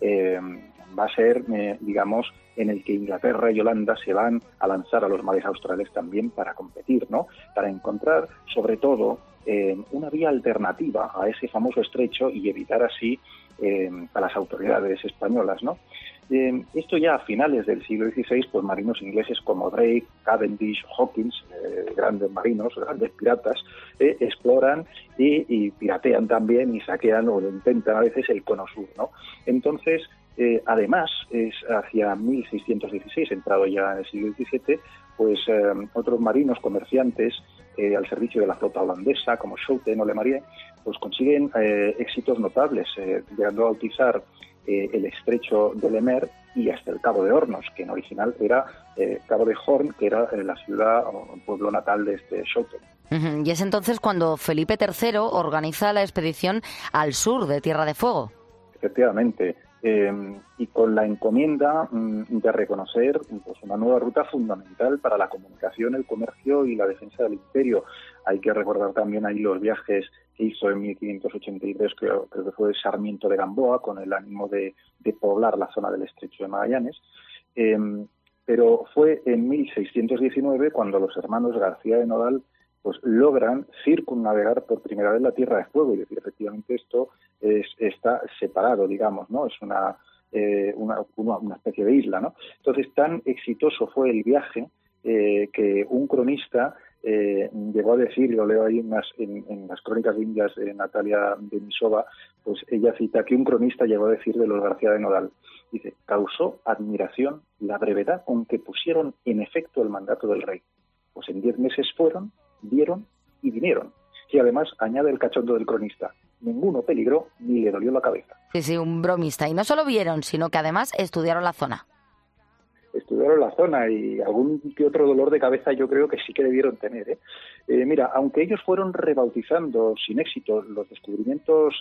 va a ser, digamos, en el que Inglaterra y Holanda se van a lanzar a los mares australes también para competir, ¿no? Para encontrar, sobre todo, una vía alternativa a ese famoso estrecho y evitar así a las autoridades españolas, ¿no? Esto ya a finales del siglo XVI, pues marinos ingleses como Drake, Cavendish, Hawkins, grandes marinos, grandes piratas, exploran y piratean también y saquean o lo intentan a veces el cono sur, ¿no? Entonces, además, es hacia 1616, entrado ya en el siglo XVII, pues otros marinos comerciantes al servicio de la flota holandesa, como Schouten o Le Maire, pues consiguen éxitos notables, llegando a bautizar el estrecho de Le Maire y hasta el Cabo de Hornos, que en original era Cabo de Horn, que era la ciudad o pueblo natal de este Schouten. Y es entonces cuando Felipe III organiza la expedición al sur de Tierra de Fuego. Efectivamente. Y con la encomienda de reconocer pues, una nueva ruta fundamental para la comunicación, el comercio y la defensa del imperio. Hay que recordar también ahí los viajes que hizo en 1583, creo que fue Sarmiento de Gamboa, con el ánimo de poblar la zona del estrecho de Magallanes. Pero fue en 1619 cuando los hermanos García de Nodal pues logran circunnavegar por primera vez la Tierra de Fuego, y decir, efectivamente esto está separado, digamos, ¿no? Es una especie de isla, ¿no? Entonces, tan exitoso fue el viaje que un cronista llegó a decir, lo leo ahí en las crónicas indias de Natalia Denisova, pues ella cita que un cronista llegó a decir de los García de Nodal, dice, causó admiración la brevedad con que pusieron en efecto el mandato del rey. Pues en 10 meses fueron, vieron y vinieron. Y además, añade el cachondo del cronista, ninguno peligró ni le dolió la cabeza. Sí, un bromista. Y no solo vieron, sino que además estudiaron la zona. Estudiaron la zona y algún que otro dolor de cabeza yo creo que sí que debieron tener. Mira, aunque ellos fueron rebautizando sin éxito los descubrimientos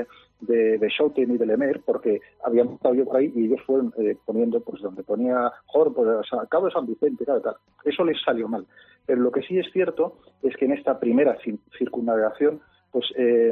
de Schouten y de Lemaire, porque habían estado yo por ahí y ellos fueron poniendo, pues donde ponía pues, Cabo de San Vicente, tal. Eso les salió mal. Pero lo que sí es cierto es que en esta primera circunnavegación, pues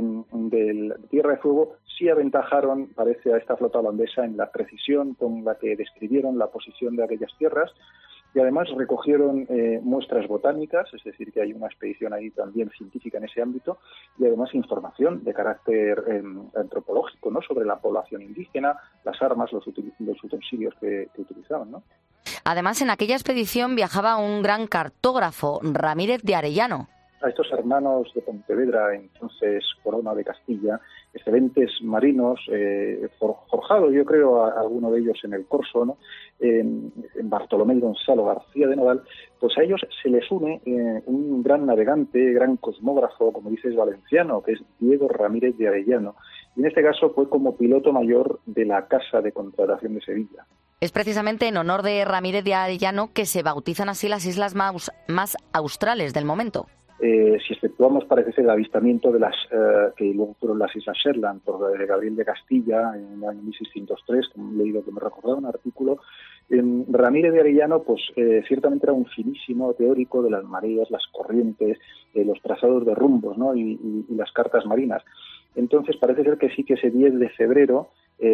de Tierra de Fuego sí aventajaron, parece, a esta flota holandesa en la precisión con la que describieron la posición de aquellas tierras y además recogieron muestras botánicas, es decir, que hay una expedición ahí también científica en ese ámbito y además información de carácter antropológico, ¿no?, sobre la población indígena, las armas, los utensilios que utilizaban, ¿no? Además, en aquella expedición viajaba un gran cartógrafo, Ramírez de Arellano. A estos hermanos de Pontevedra, entonces Corona de Castilla, excelentes marinos, forjados yo creo a alguno de ellos en el Corso, ¿no?, en Bartolomé y Gonzalo García de Nodal, pues a ellos se les une un gran navegante, gran cosmógrafo, como dices, valenciano, que es Diego Ramírez de Arellano, y en este caso fue como piloto mayor de la Casa de Contratación de Sevilla. Es precisamente en honor de Ramírez de Arellano que se bautizan así las islas más australes del momento. Si exceptuamos, parece ser, el avistamiento de las que luego fueron las Islas Shetland por Gabriel de Castilla en el año 1603, como he leído que me recordaba un artículo, Ramírez de Arellano, pues ciertamente era un finísimo teórico de las mareas, las corrientes, los trazados de rumbos, ¿no?, y las cartas marinas. Entonces parece ser que sí, que ese 10 de febrero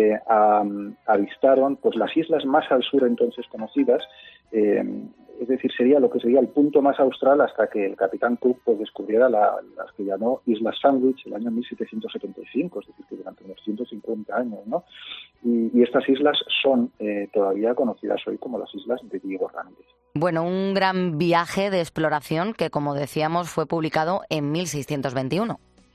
avistaron pues las islas más al sur entonces conocidas, es decir, sería lo que sería el punto más austral hasta que el capitán Cook pues descubriera las que llamó Islas Sandwich el año 1775, es decir, que durante unos 150 años, ¿no? Y estas islas son todavía conocidas hoy como las islas de Diego Ramírez. Bueno, un gran viaje de exploración que, como decíamos, fue publicado en 1621.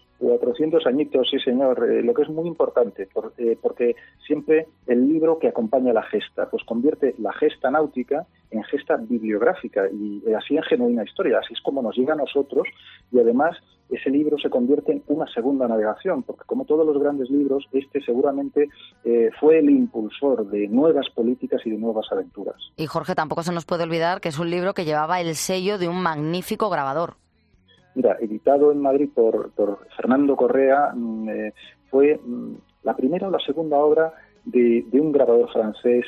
400 añitos, sí señor, lo que es muy importante, porque siempre el libro que acompaña la gesta, pues convierte la gesta náutica en gesta bibliográfica y así en genuina historia, así es como nos llega a nosotros y además ese libro se convierte en una segunda navegación, porque como todos los grandes libros, este seguramente fue el impulsor de nuevas políticas y de nuevas aventuras. Y Jorge, tampoco se nos puede olvidar que es un libro que llevaba el sello de un magnífico grabador. Mira, editado en Madrid por Fernando Correa, fue la primera o la segunda obra de un grabador francés,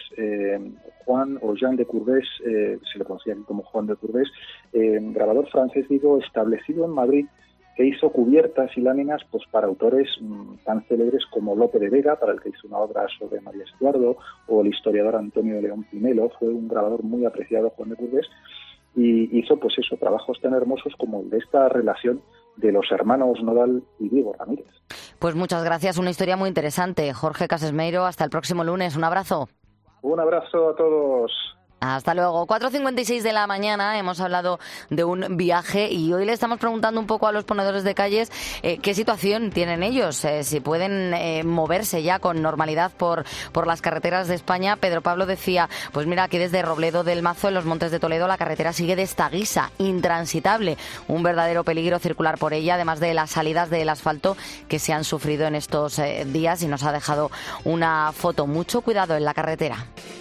Juan o Jean de Courbès, se le conocía como Juan de Courbès, grabador francés, digo, establecido en Madrid, que hizo cubiertas y láminas pues para autores tan célebres como Lope de Vega, para el que hizo una obra sobre María Estuardo, o el historiador Antonio de León Pinelo. Fue un grabador muy apreciado, Juan de Courbès, y hizo pues eso, trabajos tan hermosos como el de esta relación de los hermanos Nodal y Diego Ramírez. Pues muchas gracias, una historia muy interesante. Jorge Casesmeiro, hasta el próximo lunes, un abrazo. Un abrazo a todos. Hasta luego. 4:56 de la mañana, hemos hablado de un viaje y hoy le estamos preguntando un poco a los ponedores de calles qué situación tienen ellos, si pueden moverse ya con normalidad por las carreteras de España. Pedro Pablo decía, pues mira, aquí desde Robledo del Mazo, en los Montes de Toledo, la carretera sigue de esta guisa, intransitable, un verdadero peligro circular por ella, además de las salidas del asfalto que se han sufrido en estos días, y nos ha dejado una foto. Mucho cuidado en la carretera.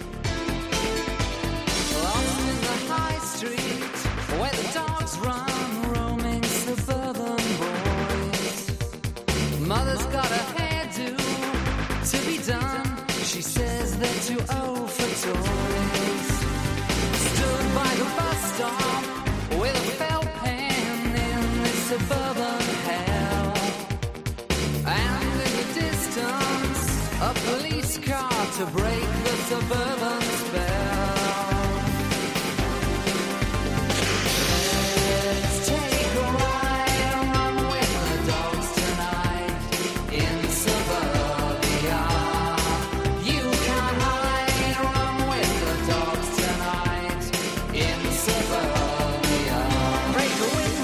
Mother's got a hairdo to be done. She says they're too old for toys. Stood by the bus stop with a felt pen in this suburban hell. And in the distance, a police car to break the suburban spell. Let's take a ride and run with the dogs tonight. In suburbia, you can hide, run with the dogs tonight. In suburbia, break a window.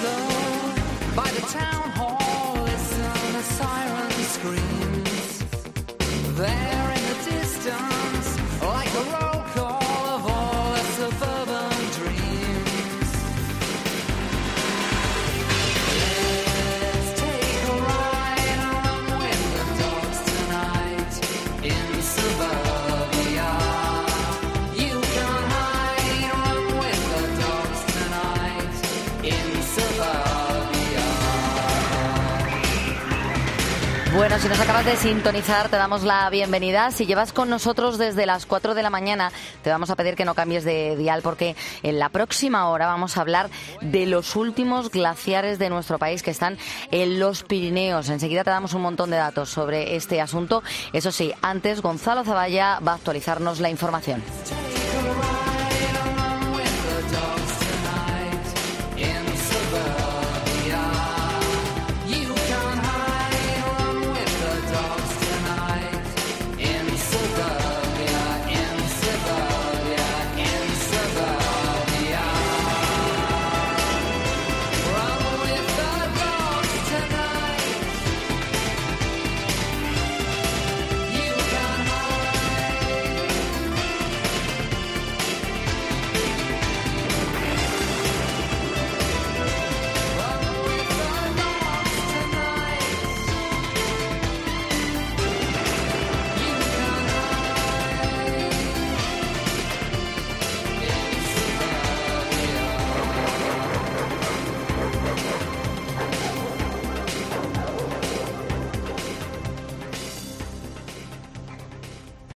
By the town hall, listen, a siren screams. There in the distance, like a roll call of all the suburban dreams. Let's take a ride around with the dogs tonight in suburbia. You can hide around with the dogs tonight in suburbia. Bueno, si nos acabas de sintonizar, te damos la bienvenida. Si llevas con nosotros desde las 4 de la mañana, te vamos a pedir que no cambies de dial, porque en la próxima hora vamos a hablar de los últimos glaciares de nuestro país que están en los Pirineos. Enseguida te damos un montón de datos sobre este asunto. Eso sí, antes Gonzalo Zavalla va a actualizarnos la información.